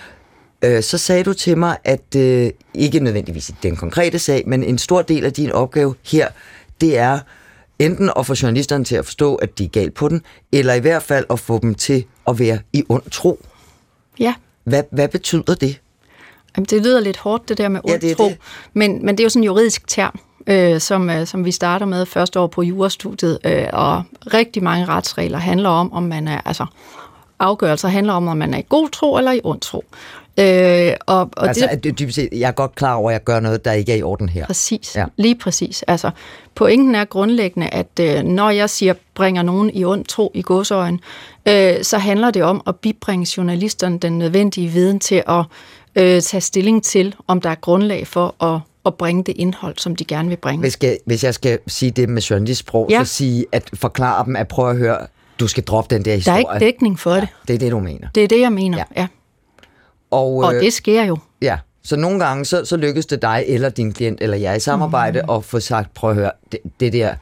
Øh, så sagde du til mig, at øh, ikke nødvendigvis i den konkrete sag, men en stor del af din opgave her, det er enten at få journalisterne til at forstå, at de er galt på den, eller i hvert fald at få dem til at være i ond tro. Ja. Hvad, hvad betyder det? Jamen, det lyder lidt hårdt, det der med ond ja, tro, det. Men, men det er jo sådan en juridisk term, øh, som, øh, som vi starter med første år på jurastudiet, øh, og rigtig mange retsregler handler om, om man er, altså afgørelser handler om, om man er i god tro eller i ond tro. Øh, og, og altså, det, dybest set, jeg er godt klar over, at jeg gør noget, der ikke er i orden her. Præcis, ja. Lige præcis. Altså, pointen er grundlæggende, at øh, når jeg siger, bringer nogen i ond tro i gåseøjne, øh, så handler det om at bibringe journalisterne den nødvendige viden til at øh, tage stilling til, om der er grundlag for at, at bringe det indhold, som de gerne vil bringe. Hvis, skal, hvis jeg skal sige det med journalistsprog, ja. så sige, at forklare dem, at prøve at høre, du skal droppe den der historie. Der er ikke dækning for det. Ja, det er det, du mener. Det er det, jeg mener, ja. ja. Og, og det sker jo. Ja, så nogle gange, så, så lykkes det dig, eller din klient, eller jeg i samarbejde, mm. at få sagt, prøv at høre, det, det der,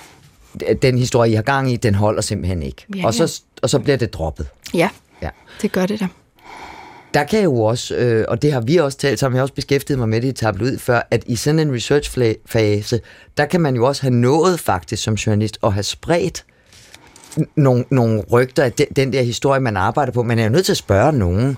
den historie, I har gang i, den holder simpelthen ikke. Ja, og, så, og så bliver det droppet. Ja, ja. Det gør det da. Der kan jo også, øh, og det har vi også talt sammen, jeg har også beskæftiget mig med det i tabloid før, at i sådan en research-fase, der kan man jo også have nået faktisk som journalist, at have spredt nogle, nogle rygter af den, den der historie, man arbejder på. Man er jo nødt til at spørge nogen.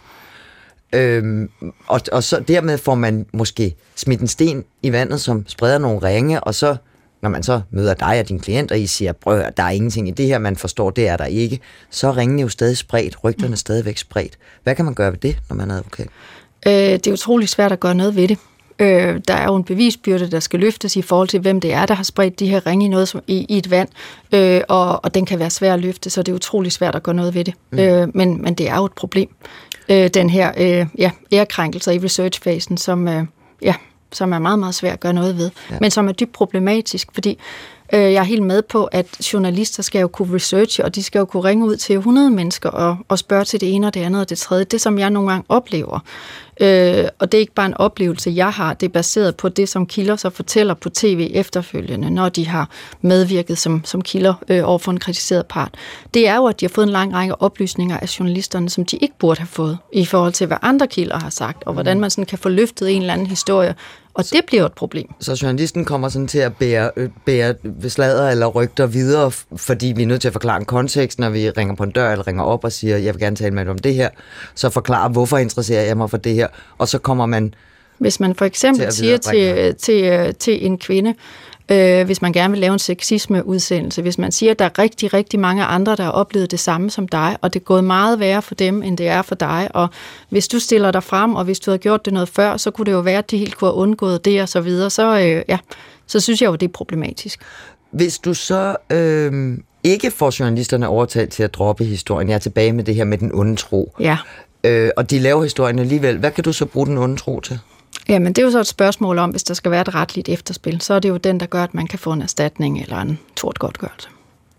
Øhm, og, og så dermed får man måske smidt en sten i vandet, som spreder nogle ringe, og så, når man så møder dig og din klient, og I siger, prøv, der er ingenting i det her, man forstår, det er der ikke, så er ringene jo stadig spredt, rygterne er stadigvæk spredt. Hvad kan man gøre ved det, når man er advokat? Øh, det er utroligt svært at gøre noget ved det. Øh, der er jo en bevisbyrde, der skal løftes i forhold til, hvem det er, der har spredt de her ringe i, noget, som, i, i et vand, øh, og, og den kan være svær at løfte, så det er utroligt svært at gøre noget ved det. Mm. Øh, men, men det er jo et problem. Øh, den her øh, ja, ærekrænkelse i researchfasen, som, øh, ja, som er meget, meget svært at gøre noget ved, ja. men som er dybt problematisk, fordi øh, jeg er helt med på, at journalister skal jo kunne researche, og de skal jo kunne ringe ud til hundrede mennesker og, og spørge til det ene og det andet og det tredje. Det, som jeg nogle gange oplever, øh, og det er ikke bare en oplevelse, jeg har, det er baseret på det, som kilder så fortæller på tv efterfølgende, når de har medvirket som, som kilder øh, over for en kritiseret part. Det er jo, at de har fået en lang række oplysninger af journalisterne, som de ikke burde have fået, i forhold til, hvad andre kilder har sagt, og hvordan man sådan kan få løftet en eller anden historie. Og det bliver et problem. Så journalisten kommer sådan til at bære, bære sladder eller rygter videre, fordi vi er nødt til at forklare en kontekst, når vi ringer på en dør eller ringer op og siger, jeg vil gerne tale med dig om det her. Så forklare, hvorfor interesserer jeg mig for det her. Og så kommer man... Hvis man for eksempel til siger til, til, til en kvinde, øh, hvis man gerne vil lave en sexismeudsendelse, hvis man siger, at der er rigtig, rigtig mange andre, der har oplevet det samme som dig, og det er gået meget værre for dem, end det er for dig, og hvis du stiller dig frem, og hvis du havde gjort det noget før, så kunne det jo være, at de helt kunne have undgået det og så videre, så, øh, ja, så synes jeg jo, det er problematisk. Hvis du så øh, ikke får journalisterne overtalt til at droppe historien, jeg er tilbage med det her med den onde tro, ja. øh, og de laver historien alligevel, hvad kan du så bruge den onde tro til? Jamen, det er jo så et spørgsmål om, hvis der skal være et retligt efterspil, så er det jo den, der gør, at man kan få en erstatning eller en tortgodtgørelse.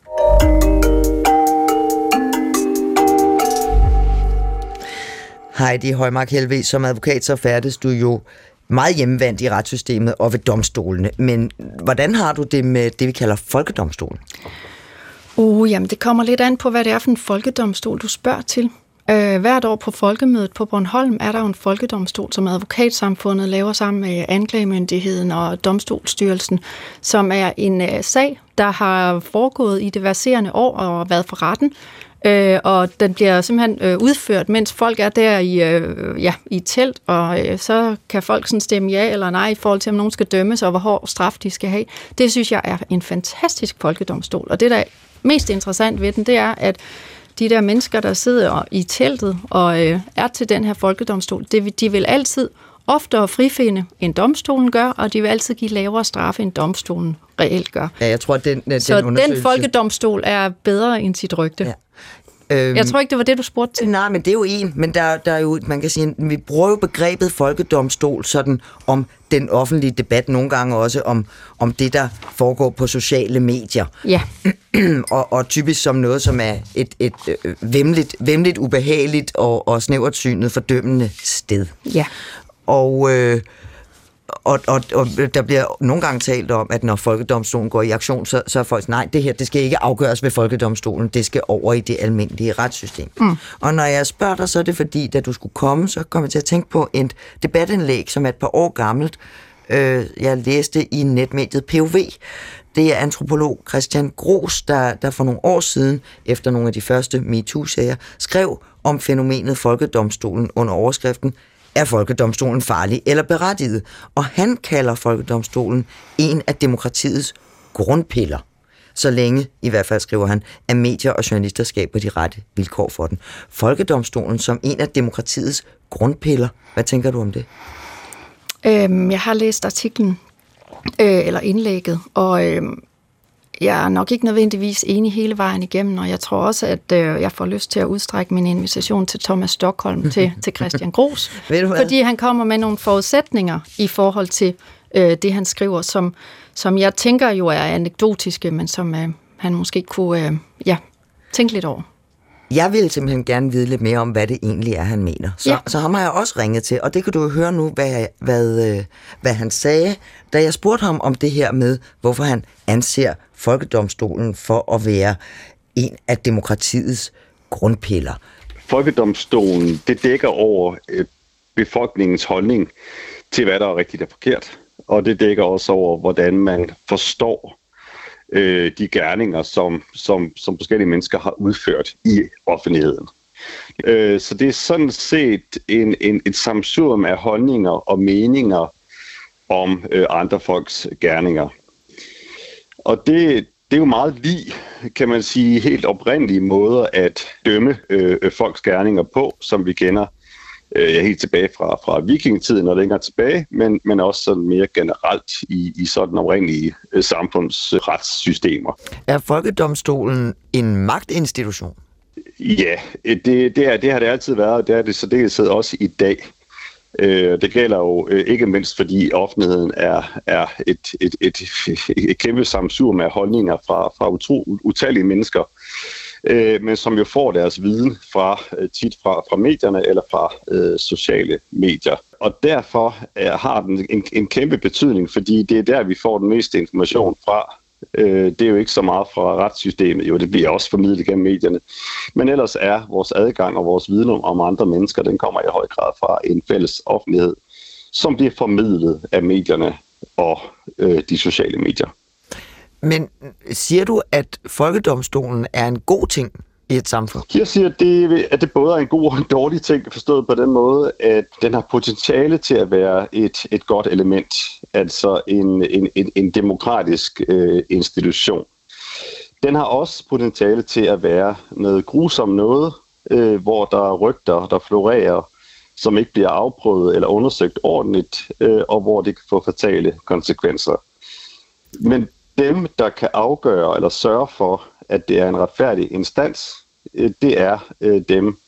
Heidi Højmark Helveg, som advokat, så færdes du jo meget hjemmevandt i retssystemet og ved domstolene. Men hvordan har du det med det, vi kalder folkedomstolen? Uh, jamen, det kommer lidt an på, hvad det er for en folkedomstol, du spørger til. Øh, hvert år på Folkemødet på Bornholm er der jo en folkedomstol, som advokatsamfundet laver sammen med anklagemyndigheden og domstolsstyrelsen, som er en øh, sag, der har foregået i det verserende år og været for retten. Øh, og den bliver simpelthen øh, udført, mens folk er der i, øh, ja, i et telt, og øh, så kan folk sådan stemme ja eller nej i forhold til, om nogen skal dømmes, og hvor hård straf de skal have. Det synes jeg er en fantastisk folkedomstol, og det, der er mest interessant ved den, det er, at de der mennesker, der sidder i teltet og øh, er til den her folkedomstol, det, de vil altid oftere frifinde, end domstolen gør, og de vil altid give lavere straffe, end domstolen reelt gør. Ja, jeg tror, at den, den Så undersøgelse... den folkedomstol er bedre end sit rygte. Ja. Øhm, jeg tror ikke, det var det, du spurgte til. Nej, men det er jo en, men der, der er jo, man kan sige, vi bruger jo begrebet folkedomstol sådan om den offentlige debat, nogle gange også om, om det, der foregår på sociale medier. Ja. og, og typisk som noget, som er et, et øh, vemmeligt, vemmeligt, ubehageligt og, og snævert synet fordømmende sted. Ja. Og... Øh, Og, og, og der bliver nogle gange talt om, at når folkedomstolen går i aktion, så, så er folk, nej, det her, det skal ikke afgøres ved folkedomstolen, det skal over i det almindelige retssystem. Mm. Og når jeg spørger dig, så er det fordi, da du skulle komme, så kom jeg til at tænke på et debatindlæg, som er et par år gammelt, øh, jeg læste i netmediet P O V. Det er antropolog Christian Gros, der, der for nogle år siden, efter nogle af de første MeToo-sager, skrev om fænomenet folkedomstolen under overskriften er folkedomstolen farlig eller berettiget? Og han kalder folkedomstolen en af demokratiets grundpiller. Så længe, i hvert fald skriver han, at medier og journalister skaber de rette vilkår for den. Folkedomstolen som en af demokratiets grundpiller. Hvad tænker du om det? Øhm, jeg har læst artiklen, øh, eller indlægget, og øh, jeg er nok ikke nødvendigvis enig hele vejen igennem, og jeg tror også, at øh, jeg får lyst til at udstrække min invitation til Thomas Stockholm, til, til Christian Gros, fordi han kommer med nogle forudsætninger i forhold til øh, det, han skriver, som, som jeg tænker jo er anekdotiske, men som øh, han måske kunne øh, ja, tænke lidt over. Jeg vil simpelthen gerne vide lidt mere om, hvad det egentlig er, han mener. Så, ja. så ham har jeg også ringet til, og det kan du jo høre nu, hvad, hvad, hvad han sagde, da jeg spurgte ham om det her med, hvorfor han anser folkedomstolen for at være en af demokratiets grundpiller. Folkedomstolen, det dækker over befolkningens holdning til, hvad der er rigtigt og forkert, og det dækker også over, hvordan man forstår de gerninger, som, som, som forskellige mennesker har udført i offentligheden. Så det er sådan set en, en, et sammensurium af holdninger og meninger om andre folks gerninger. Og det, det er jo meget lige, kan man sige, helt oprindelige måder at dømme øh, folks gerninger på, som vi kender øh, helt tilbage fra, fra vikingetiden og længere tilbage, men, men også sådan mere generelt i, i sådan oprindelige øh, samfundsretssystemer. Er folkedomstolen en magtinstitution? Ja, det, det, er, det har det altid været, og det er det særdeleshed også i dag. Øh, det gælder jo øh, ikke mindst, fordi offentligheden er, er et, et, et, et kæmpe sammensurium af holdninger fra, fra utro, utallige mennesker, øh, men som jo får deres viden fra tit fra, fra medierne eller fra øh, sociale medier. Og derfor øh, har den en, en kæmpe betydning, fordi det er der, vi får den meste information fra. Øh, det er jo ikke så meget fra retssystemet, jo det bliver også formidlet gennem medierne. Men ellers er vores adgang og vores viden om andre mennesker, den kommer i høj grad fra en fælles offentlighed, som bliver formidlet af medierne og øh, de sociale medier. Men siger du, at folkedomstolen er en god ting i et samfund? Jeg siger, at det, at det både er en god og en dårlig ting, forstået på den måde, at den har potentiale til at være et, et godt element, altså en, en, en, en demokratisk øh, institution. Den har også potentiale til at være noget grusomt noget, øh, hvor der er rygter, der florerer, som ikke bliver afprøvet eller undersøgt ordentligt, øh, og hvor det kan få fatale konsekvenser. Men dem, der kan afgøre eller sørge for, at det er en retfærdig instans, det er dem,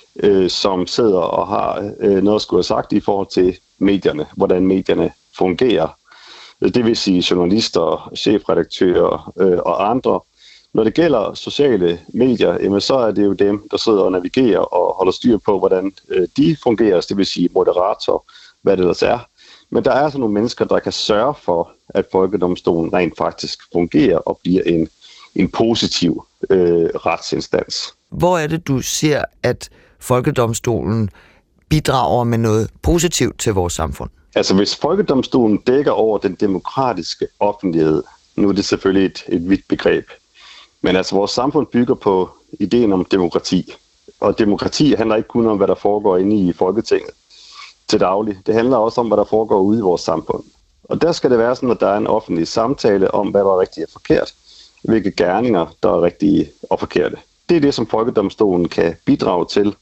som sidder og har noget at skulle have sagt i forhold til medierne, hvordan medierne fungerer. Det vil sige journalister, chefredaktører og andre. Når det gælder sociale medier, så er det jo dem, der sidder og navigerer og holder styr på, hvordan de fungerer, det vil sige moderator, hvad det ellers er. Men der er altså nogle mennesker, der kan sørge for, at folkedomstolen rent faktisk fungerer og bliver en, en positiv øh, retsinstans. Hvor er det, du ser, at folkedomstolen bidrager med noget positivt til vores samfund? Altså hvis folkedomstolen dækker over den demokratiske offentlighed, nu er det selvfølgelig et, et vidt begreb, men altså vores samfund bygger på ideen om demokrati. Og demokrati handler ikke kun om, hvad der foregår inde i Folketinget til daglig. Det handler også om, hvad der foregår ude i vores samfund. Og der skal det være sådan, at der er en offentlig samtale om, hvad der er rigtigt og forkert, hvilke gerninger, der er rigtige og forkerte. Det er det, som folkedomstolen kan bidrage til.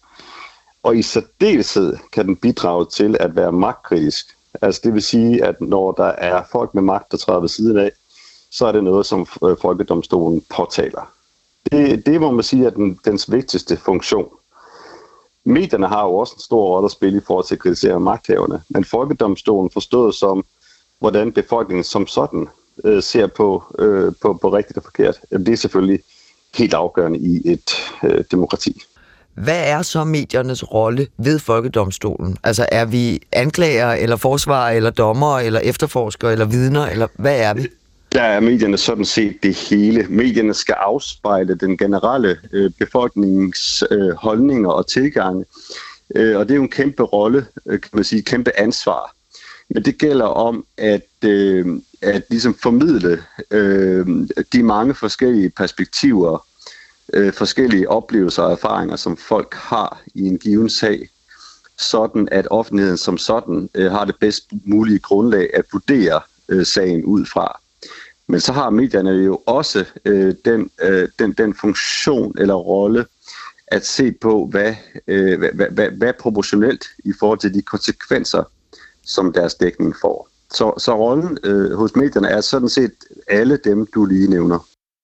Og i særdeleshed kan den bidrage til at være magtkritisk. Altså det vil sige, at når der er folk med magt, der træder ved siden af, så er det noget, som folkedomstolen påtaler. Det, det må man sige er den, dens vigtigste funktion. Medierne har jo også en stor rolle at spille i forhold til at kritisere magthaverne, men folkedomstolen forstået som, hvordan befolkningen som sådan øh, ser på, øh, på, på rigtigt og forkert. Det er selvfølgelig helt afgørende i et øh, demokrati. Hvad er så mediernes rolle ved folkedomstolen? Altså er vi anklager, eller forsvarer, eller dommer, eller efterforskere, eller vidner, eller hvad er vi? Der er medierne sådan set det hele. Medierne skal afspejle den generelle øh, befolkningens øh, holdninger og tilgange. Øh, og det er jo en kæmpe rolle, øh, kan man sige, kæmpe ansvar. Men det gælder om at, øh, at ligesom formidle øh, de mange forskellige perspektiver, øh, forskellige oplevelser og erfaringer, som folk har i en given sag, sådan at offentligheden som sådan øh, har det bedst mulige grundlag at vurdere øh, sagen ud fra. Men så har medierne jo også øh, den, øh, den, den funktion eller rolle at se på, hvad, øh, hvad, hvad, hvad er proportionelt i forhold til de konsekvenser, som deres dækning får. Så, så rollen øh, hos medierne er sådan set alle dem, du lige nævner.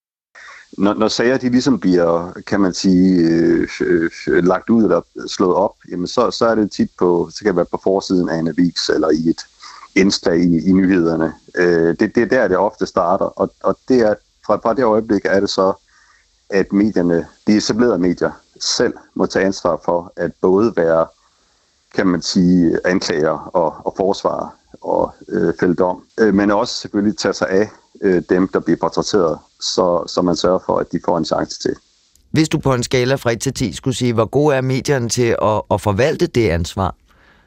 Når, når sager de ligesom bliver, kan man sige, øh, øh, lagt ud eller slået op, jamen så, så er det tit på, så kan det være på forsiden af en avis eller i et indslag i, i nyhederne. Øh, det, det er der, det ofte starter, og, og det er, fra, fra det øjeblik er det så, at medierne, de etablerede medier, selv må tage ansvar for at både være, kan man sige, anklager og, og forsvarer og øh, fælde dom, øh, men også selvfølgelig tage sig af øh, dem, der bliver portrætteret, så, så man sørger for, at de får en chance til. Hvis du på en skala fra et til ti skulle sige, hvor gode er medierne til at, at forvalte det ansvar?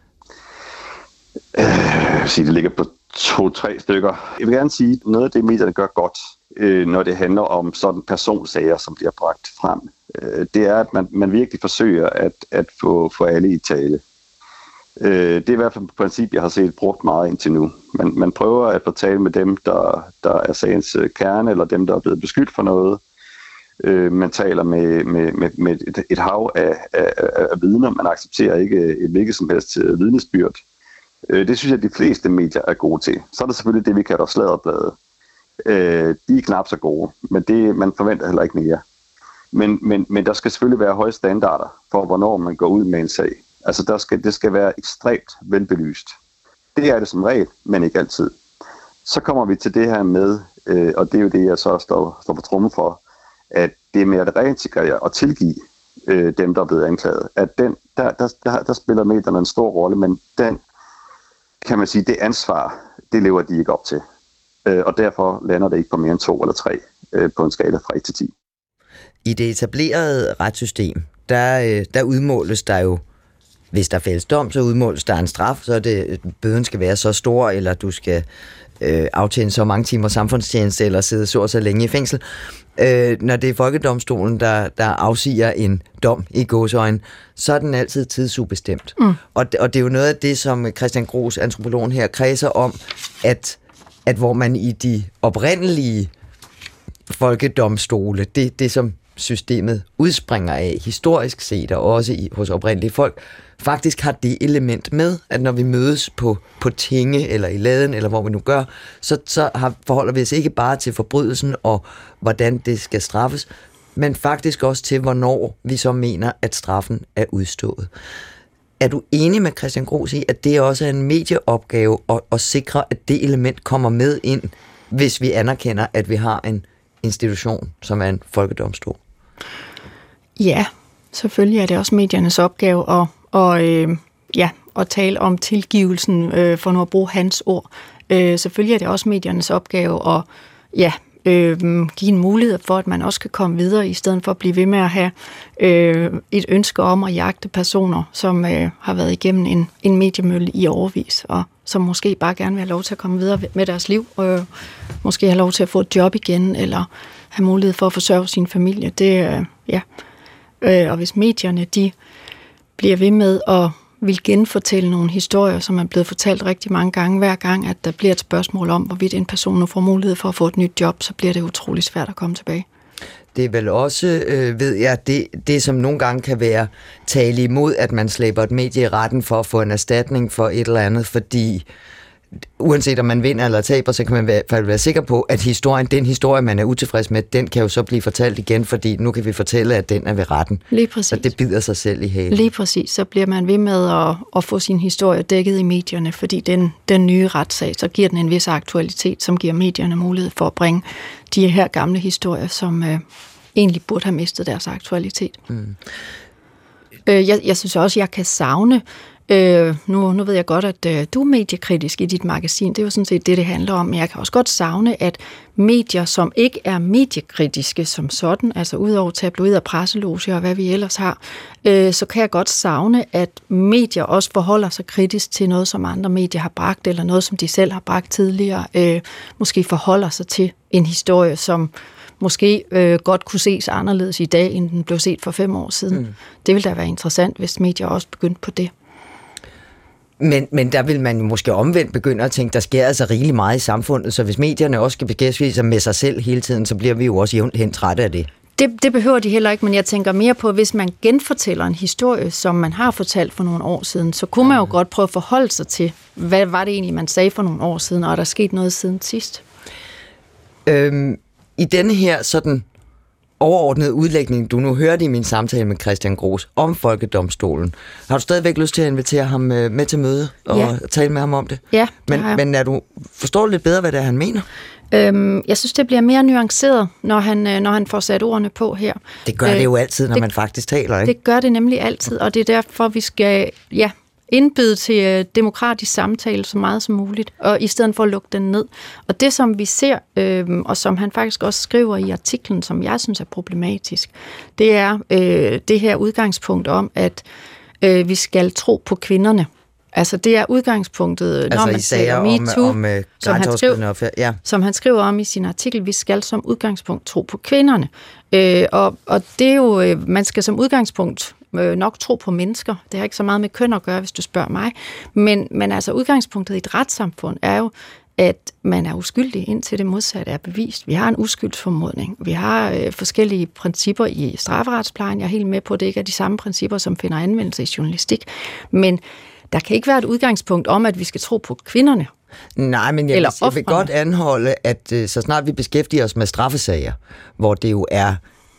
Øh, sige, det ligger på to-tre stykker. Jeg vil gerne sige, at noget af det, medierne gør godt, øh, når det handler om sådan personsager, som bliver bragt frem, øh, det er, at man, man virkelig forsøger at, at få, få alle i tale. Øh, det er i hvert fald et princip, jeg har set brugt meget indtil nu. Man, man prøver at få tale med dem, der, der er sagens kerne, eller dem, der er blevet beskyldt for noget. Øh, man taler med, med, med, med et, et hav af, af, af vidner. Man accepterer ikke et hvilket som helst vidnesbyrd. Øh, det synes jeg, at de fleste medier er gode til. Så er der selvfølgelig det, vi kalder sladderblade. Øh, de er knap så gode, men det, man forventer heller ikke mere. Men, men, men der skal selvfølgelig være høje standarder for, hvornår man går ud med en sag. Altså der skal, det skal være ekstremt velbelyst. Det er det som regel, men ikke altid. Så kommer vi til det her med, øh, og det er jo det, jeg så står, står på tromme for, at det er med at reintegrere og tilgive øh, dem, der er blevet anklaget. At den, der, der, der, der spiller medierne en stor rolle, men den, kan man sige, det ansvar, det lever de ikke op til. Øh, og derfor lander det ikke på mere end to eller tre øh, på en skala fra et til ti. I det etablerede retssystem, der, der udmåles der jo, hvis der fældes dom, så udmåles der en straf, så det, bøden skal være så stor, eller du skal øh, aftjene så mange timer samfundstjeneste, eller sidde så og så længe i fængsel. Øh, når det er Folkedomstolen, der, der afsiger en dom i gåseøjne, så er den altid tidsubestemt. Mm. Og, og det er jo noget af det, som Christian Gros, antropologen her, kredser om, at, at hvor man i de oprindelige folkedomstole, det, det som systemet udspringer af, historisk set, og også i, hos oprindelige folk, faktisk har det element med, at når vi mødes på, på tinge, eller i laden, eller hvor vi nu gør, så, så har, forholder vi os ikke bare til forbrydelsen, og hvordan det skal straffes, men faktisk også til, hvornår vi så mener, at straffen er udstået. Er du enig med Christian Gros i, at det også er en medieopgave at, at sikre, at det element kommer med ind, hvis vi anerkender, at vi har en institution, som er en folkedomstol? Ja, selvfølgelig er det også mediernes opgave at, og, øh, ja, at tale om tilgivelsen, øh, for nu at bruge hans ord. Øh, selvfølgelig er det også mediernes opgave at ja, øh, give en mulighed for, at man også kan komme videre, i stedet for at blive ved med at have øh, et ønske om at jagte personer, som øh, har været igennem en, en mediemølle i årevis, og som måske bare gerne vil have lov til at komme videre med deres liv, og øh, måske have lov til at få et job igen, eller have mulighed for at forsørge sin familie. Det, øh, ja. øh, og hvis medierne, de bliver ved med at vil genfortælle nogle historier, som er blevet fortalt rigtig mange gange, hver gang, at der bliver et spørgsmål om, hvorvidt en person nu får mulighed for at få et nyt job, så bliver det utrolig svært at komme tilbage. Det er vel også, øh, ved jeg, det, det som nogle gange kan være tale imod, at man slæber et medie i retten for at få en erstatning for et eller andet, fordi uanset om man vinder eller taber, så kan man i hvert fald være sikker på, at historien, den historie, man er utilfreds med, den kan jo så blive fortalt igen, fordi nu kan vi fortælle, at den er ved retten. Lige præcis. Så det bider sig selv i halen. Lige præcis. Så bliver man ved med at, at få sin historie dækket i medierne, fordi den, den nye retssag, så giver den en vis aktualitet, som giver medierne mulighed for at bringe de her gamle historier, som øh, egentlig burde have mistet deres aktualitet. Mm. Øh, jeg, jeg synes også, jeg kan savne Øh, nu, nu ved jeg godt, at øh, du er mediekritisk i dit magasin. Det er jo sådan set det, det handler om. Men jeg kan også godt savne, at medier, som ikke er mediekritiske som sådan, altså udover tabloider, presseloger og hvad vi ellers har, øh, så kan jeg godt savne, at medier også forholder sig kritisk til noget, som andre medier har bragt, eller noget, som de selv har bragt tidligere. Øh, måske forholder sig til en historie, som måske øh, godt kunne ses anderledes i dag, end den blev set for fem år siden. Mm. Det ville da være interessant, hvis medier også begyndte på det. Men, men der vil man måske omvendt begynde at tænke, der sker altså rigeligt meget i samfundet, så hvis medierne også skal beskæftige sig med sig selv hele tiden, så bliver vi jo også jævnt hen trætte af det. det. Det behøver de heller ikke, men jeg tænker mere på, hvis man genfortæller en historie, som man har fortalt for nogle år siden, så kunne man jo godt prøve at forholde sig til, hvad var det egentlig, man sagde for nogle år siden, og er der sket noget siden sidst? Øhm, I denne her sådan overordnede udlægning, du nu hørte i min samtale med Christian Gros om Folkedomstolen. Har du stadigvæk lyst til at invitere ham med til møde og ja. tale med ham om det? Ja, det men, har jeg. Men er du, forstår du lidt bedre, hvad det er, han mener? Øhm, jeg synes, det bliver mere nuanceret, når han, når han får sat ordene på her. Det gør øh, det jo altid, når det, man faktisk taler, ikke? Det gør det nemlig altid, og det er derfor, vi skal ja, indbyde til demokratisk samtale så meget som muligt, og i stedet for at lukke den ned. Og det, som vi ser, øh, og som han faktisk også skriver i artiklen, som jeg synes er problematisk, det er øh, det her udgangspunkt om, at øh, vi skal tro på kvinderne. Altså det er udgangspunktet, altså, når man taler MeToo, om, om, som, han skriver, ja. som han skriver om i sin artikel, vi skal som udgangspunkt tro på kvinderne. Øh, og, og det er jo, øh, man skal som udgangspunkt øh, nok tro på mennesker. Det har ikke så meget med køn at gøre, hvis du spørger mig. Men, men altså udgangspunktet i et retssamfund er jo, at man er uskyldig, indtil det modsatte er bevist. Vi har en uskyldsformodning. Vi har øh, forskellige principper i strafferetsplejen. Jeg er helt med på, at det ikke er de samme principper, som finder anvendelse i journalistik. Men der kan ikke være et udgangspunkt om, at vi skal tro på kvinderne. Nej, men jeg, vil, jeg vil godt anholde, at så snart vi beskæftiger os med straffesager, hvor det jo er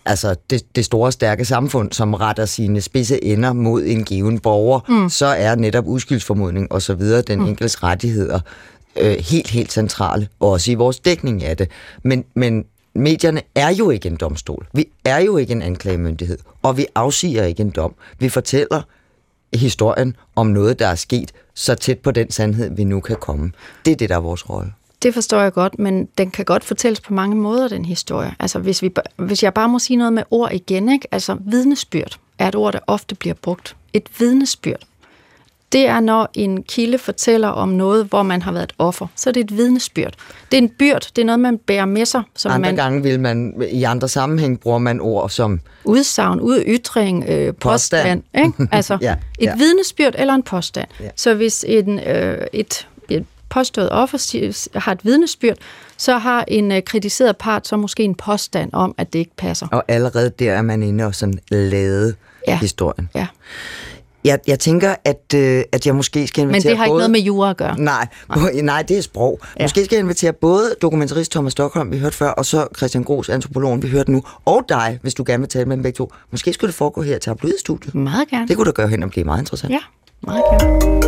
altså det, det store, stærke samfund, som retter sine spidse ender mod en given borger, mm. så er netop uskyldsformodning og så videre, den mm. enkeltes rettigheder, øh, helt, helt centrale, også i vores dækning af det. Men, men medierne er jo ikke en domstol. Vi er jo ikke en anklagemyndighed, og vi afsiger ikke en dom. Vi fortæller historien om noget, der er sket, så tæt på den sandhed, vi nu kan komme. Det er det, der er vores rolle. Det forstår jeg godt, men den kan godt fortælles på mange måder, den historie. Altså, hvis, vi, hvis jeg bare må sige noget med ord igen, ikke? Altså, vidnesbyrd er et ord, der ofte bliver brugt. Et vidnesbyrd. Det er, når en kilde fortæller om noget, hvor man har været et offer. Så er det et vidnesbyrd. Det er en byrd, det er noget, man bærer med sig. Som andre man, gange vil man, i andre sammenhæng bruger man ord som udsagn, udytring, øh, påstand. Ikke? Altså, ja, et ja. vidnesbyrd eller en påstand. Ja. Så hvis en, øh, et, et påstået offer har et vidnesbyrd, så har en øh, kritiseret part så måske en påstand om, at det ikke passer. Og allerede der er man inde og sådan lade ja. historien. Ja. Jeg, jeg tænker, at, øh, at jeg måske skal invitere. Men det har både... ikke noget med jura at gøre. Nej, nej. nej det er sprog. Ja. Måske skal jeg invitere både dokumentarist Thomas Stockholm, vi hørte før, og så Christian Gros, antropologen, vi hørte nu, og dig, hvis du gerne vil tale med dem begge to. Måske skulle det foregå her til Tabloid-studiet. Meget gerne. Det kunne da gøre hen og blive meget interessant. Ja, meget gerne.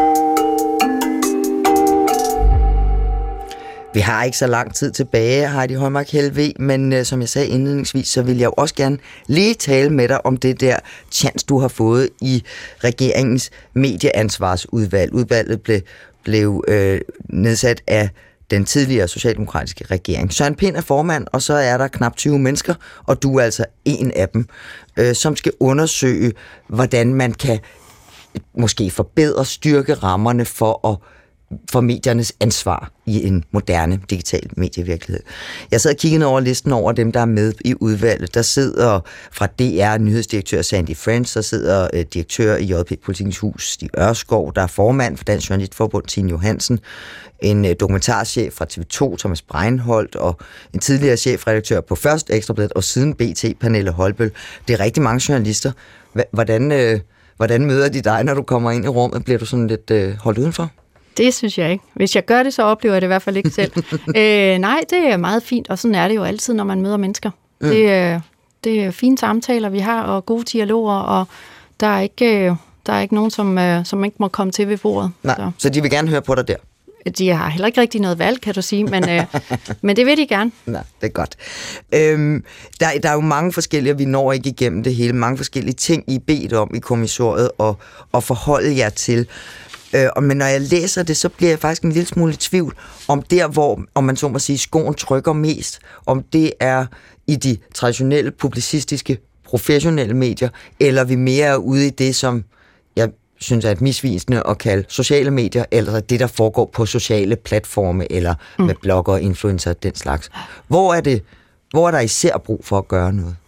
Vi har ikke så lang tid tilbage, Heidi Højmark Helve, men uh, som jeg sagde indledningsvis, så vil jeg jo også gerne lige tale med dig om det der chance, du har fået i regeringens medieansvarsudvalg. Udvalget blev, blev øh, nedsat af den tidligere socialdemokratiske regering. Søren Pind er formand, og så er der knap tyve mennesker, og du er altså en af dem, øh, som skal undersøge, hvordan man kan måske forbedre, styrke rammerne for at for mediernes ansvar i en moderne digital medievirkelighed. Jeg sad og kiggede over listen over dem, der er med i udvalget. Der sidder fra D R nyhedsdirektør Sandy French, der sidder uh, direktør i J P Politikens Hus, Stig Ørskov, der er formand for Dansk Journalistforbund, Tine Johansen, en uh, dokumentarchef fra T V to, Thomas Breinholt, og en tidligere chefredaktør på først Ekstrabladet og siden B T, Pernille Holbøl. Det er rigtig mange journalister. Hvordan, uh, hvordan møder de dig, når du kommer ind i rummet? Bliver du sådan lidt uh, holdt udenfor? Det synes jeg ikke. Hvis jeg gør det, så oplever jeg det i hvert fald ikke selv. øh, nej, det er meget fint, og sådan er det jo altid, når man møder mennesker. Mm. Det, er, det er fine samtaler, vi har, og gode dialoger, og der er ikke, der er ikke nogen, som, som ikke må komme til ved bordet. Nej, så. så de vil gerne høre på dig der? De har heller ikke rigtig noget valg, kan du sige, men, øh, men det vil de gerne. Nej, det er godt. Øhm, der, der er jo mange forskellige, og vi når ikke igennem det hele, mange forskellige ting, I er bedt om i kommissoriet og, og forholde jer til. Øh, men når jeg læser det, så bliver jeg faktisk en lille smule i tvivl om der, hvor, om man så må sige, skoen trykker mest, om det er i de traditionelle, publicistiske, professionelle medier, eller vi mere er ude i det, som jeg synes er et misvisende at kalde sociale medier, eller det, der foregår på sociale platforme, eller mm. med blogger, influencer, den slags. Hvor er det, hvor er der især brug for at gøre noget?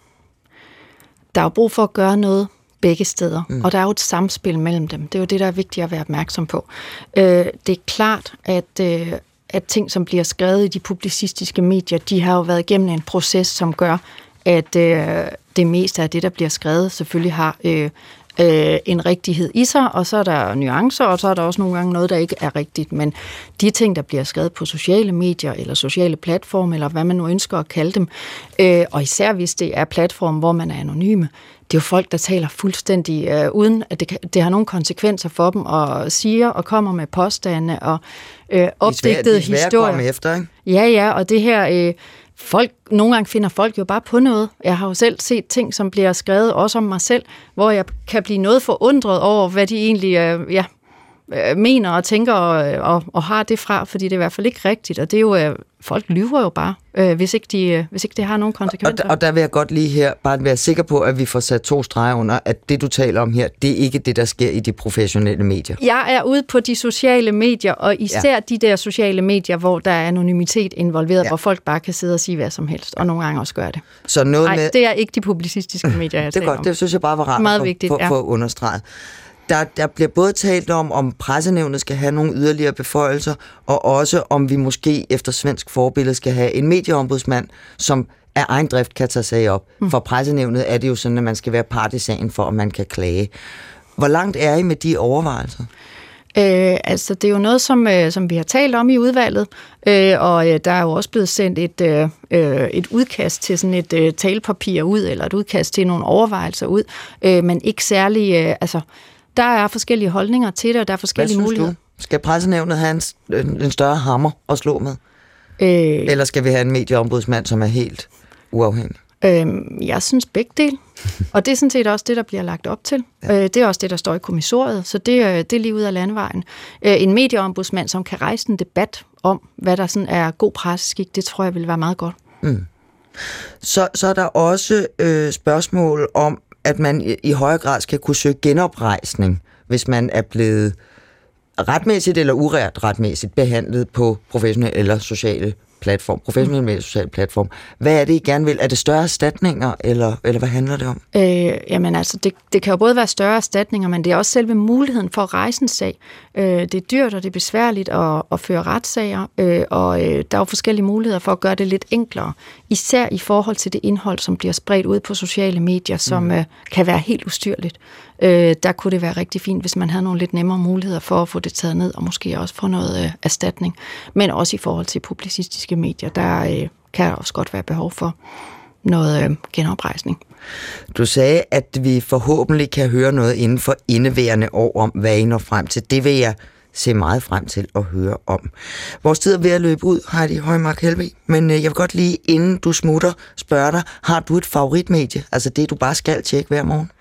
Der er brug for at gøre noget begge steder, mm. og der er jo et samspil mellem dem. Det er jo det, der er vigtigt at være opmærksom på. Øh, det er klart, at, øh, at ting, som bliver skrevet i de publicistiske medier, de har jo været igennem en proces, som gør, at øh, det meste af det, der bliver skrevet, selvfølgelig har øh, øh, en rigtighed i sig, og så er der nuancer, og så er der også nogle gange noget, der ikke er rigtigt. Men de ting, der bliver skrevet på sociale medier, eller sociale platforme, eller hvad man nu ønsker at kalde dem, øh, og især hvis det er platforme, hvor man er anonyme, det er jo folk, der taler fuldstændig øh, uden, at det, kan, det har nogle konsekvenser for dem, og siger og kommer med påstande og øh, opdigtede historier. Det er svært at komme efter, ikke? Ja, ja, og det her, øh, folk, nogle gange finder folk jo bare på noget. Jeg har jo selv set ting, som bliver skrevet, også om mig selv, hvor jeg kan blive noget forundret over, hvad de egentlig øh, ja, øh, mener og tænker og, og, og har det fra, fordi det er i hvert fald ikke rigtigt, og det er jo, øh, folk lyver jo bare, øh, hvis, ikke de, øh, hvis ikke det har nogen konsekvenser. Og, og der vil jeg godt lige her bare være sikker på, at vi får sat to streger under, at det, du taler om her, det er ikke det, der sker i de professionelle medier. Jeg er ude på de sociale medier, og især ja. de der sociale medier, hvor der er anonymitet involveret, ja. hvor folk bare kan sidde og sige hvad som helst, og nogle gange også gøre det. Så noget Nej, med... det er ikke de publicistiske medier, jeg det er godt, om. Det synes jeg bare var rart Meget for, vigtigt, for, ja. for at understrege. Der, der bliver både talt om, om pressenævnet skal have nogle yderligere beføjelser, og også om vi måske efter svensk forbillede skal have en medieombudsmand, som af egen drift kan tage sig op. Mm. For pressenævnet er det jo sådan, at man skal være part i sagen for, at man kan klage. Hvor langt er I med de overvejelser? Øh, altså, det er jo noget, som, øh, som vi har talt om i udvalget, øh, og øh, der er jo også blevet sendt et, øh, et udkast til sådan et øh, talepapir ud, eller et udkast til nogle overvejelser ud, øh, men ikke særlig, øh, altså, der er forskellige holdninger til det, og der er forskellige Hvad muligheder. Du? Skal pressenævnet have en, en, en større hammer at slå med? Øh, Eller skal vi have en medieombudsmand, som er helt uafhængig? Øhm, jeg synes begge dele, og det er sådan set også det, der bliver lagt op til. Ja. Øh, det er også det, der står i kommissoriet, så det, øh, det er lige ud af landevejen. Øh, en medieombudsmand, som kan rejse en debat om, hvad der sådan er god presseskik, det tror jeg vil være meget godt. Mm. Så, så er der også øh, spørgsmål om, at man i, i højere grad skal kunne søge genoprejsning, hvis man er blevet retmæssigt eller uret retmæssigt behandlet på professionelle eller sociale platform, professionelle med social platform. Hvad er det, I gerne vil? Er det større erstatninger, eller, eller hvad handler det om? Øh, jamen altså, det, det kan jo både være større erstatninger, men det er også selve muligheden for at rejse en sag. Øh, det er dyrt, og det er besværligt at, at føre retssager, øh, og øh, der er jo forskellige muligheder for at gøre det lidt enklere. Især i forhold til det indhold, som bliver spredt ud på sociale medier, som mm. øh, kan være helt ustyrligt. Øh, der kunne det være rigtig fint, hvis man havde nogle lidt nemmere muligheder for at få det taget ned, og måske også få noget øh, erstatning. Men også i forhold til publicistiske medier, der øh, kan der også godt være behov for noget øh, genoprejsning. Du sagde, at vi forhåbentlig kan høre noget inden for indeværende år om, hvad I når frem til. Det vil jeg se meget frem til at høre om. Vores tid er ved at løbe ud, Heidi Højmark Helveg, men øh, jeg vil godt lige, inden du smutter, spørge dig, har du et favoritmedie? Altså det, du bare skal tjekke hver morgen?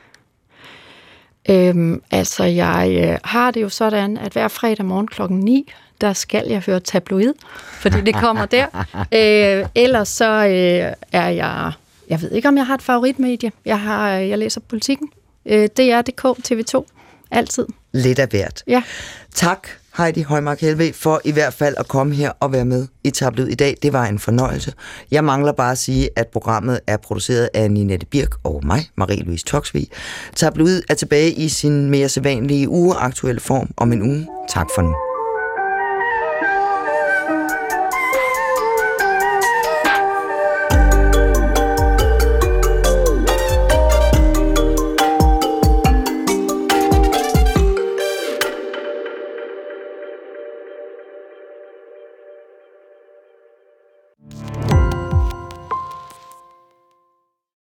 Øhm, altså, jeg øh, har det jo sådan, at hver fredag morgen klokken ni, der skal jeg høre Tabloid, fordi det kommer der. Øh, ellers så øh, er jeg, jeg ved ikke, om jeg har et favoritmedie. Jeg har, jeg læser Politikken, øh, D R punktum D K, T V to, altid. Lidt af hvert. Ja. Tak, Heidi Højmark Helveg, for i hvert fald at komme her og være med i Tabloid i dag. Det var en fornøjelse. Jeg mangler bare at sige, at programmet er produceret af Ninette Birk og mig, Marie-Louise Toksvig. Tabloid er tilbage i sin mere sædvanlige ugeaktuelle form om en uge. Tak for nu.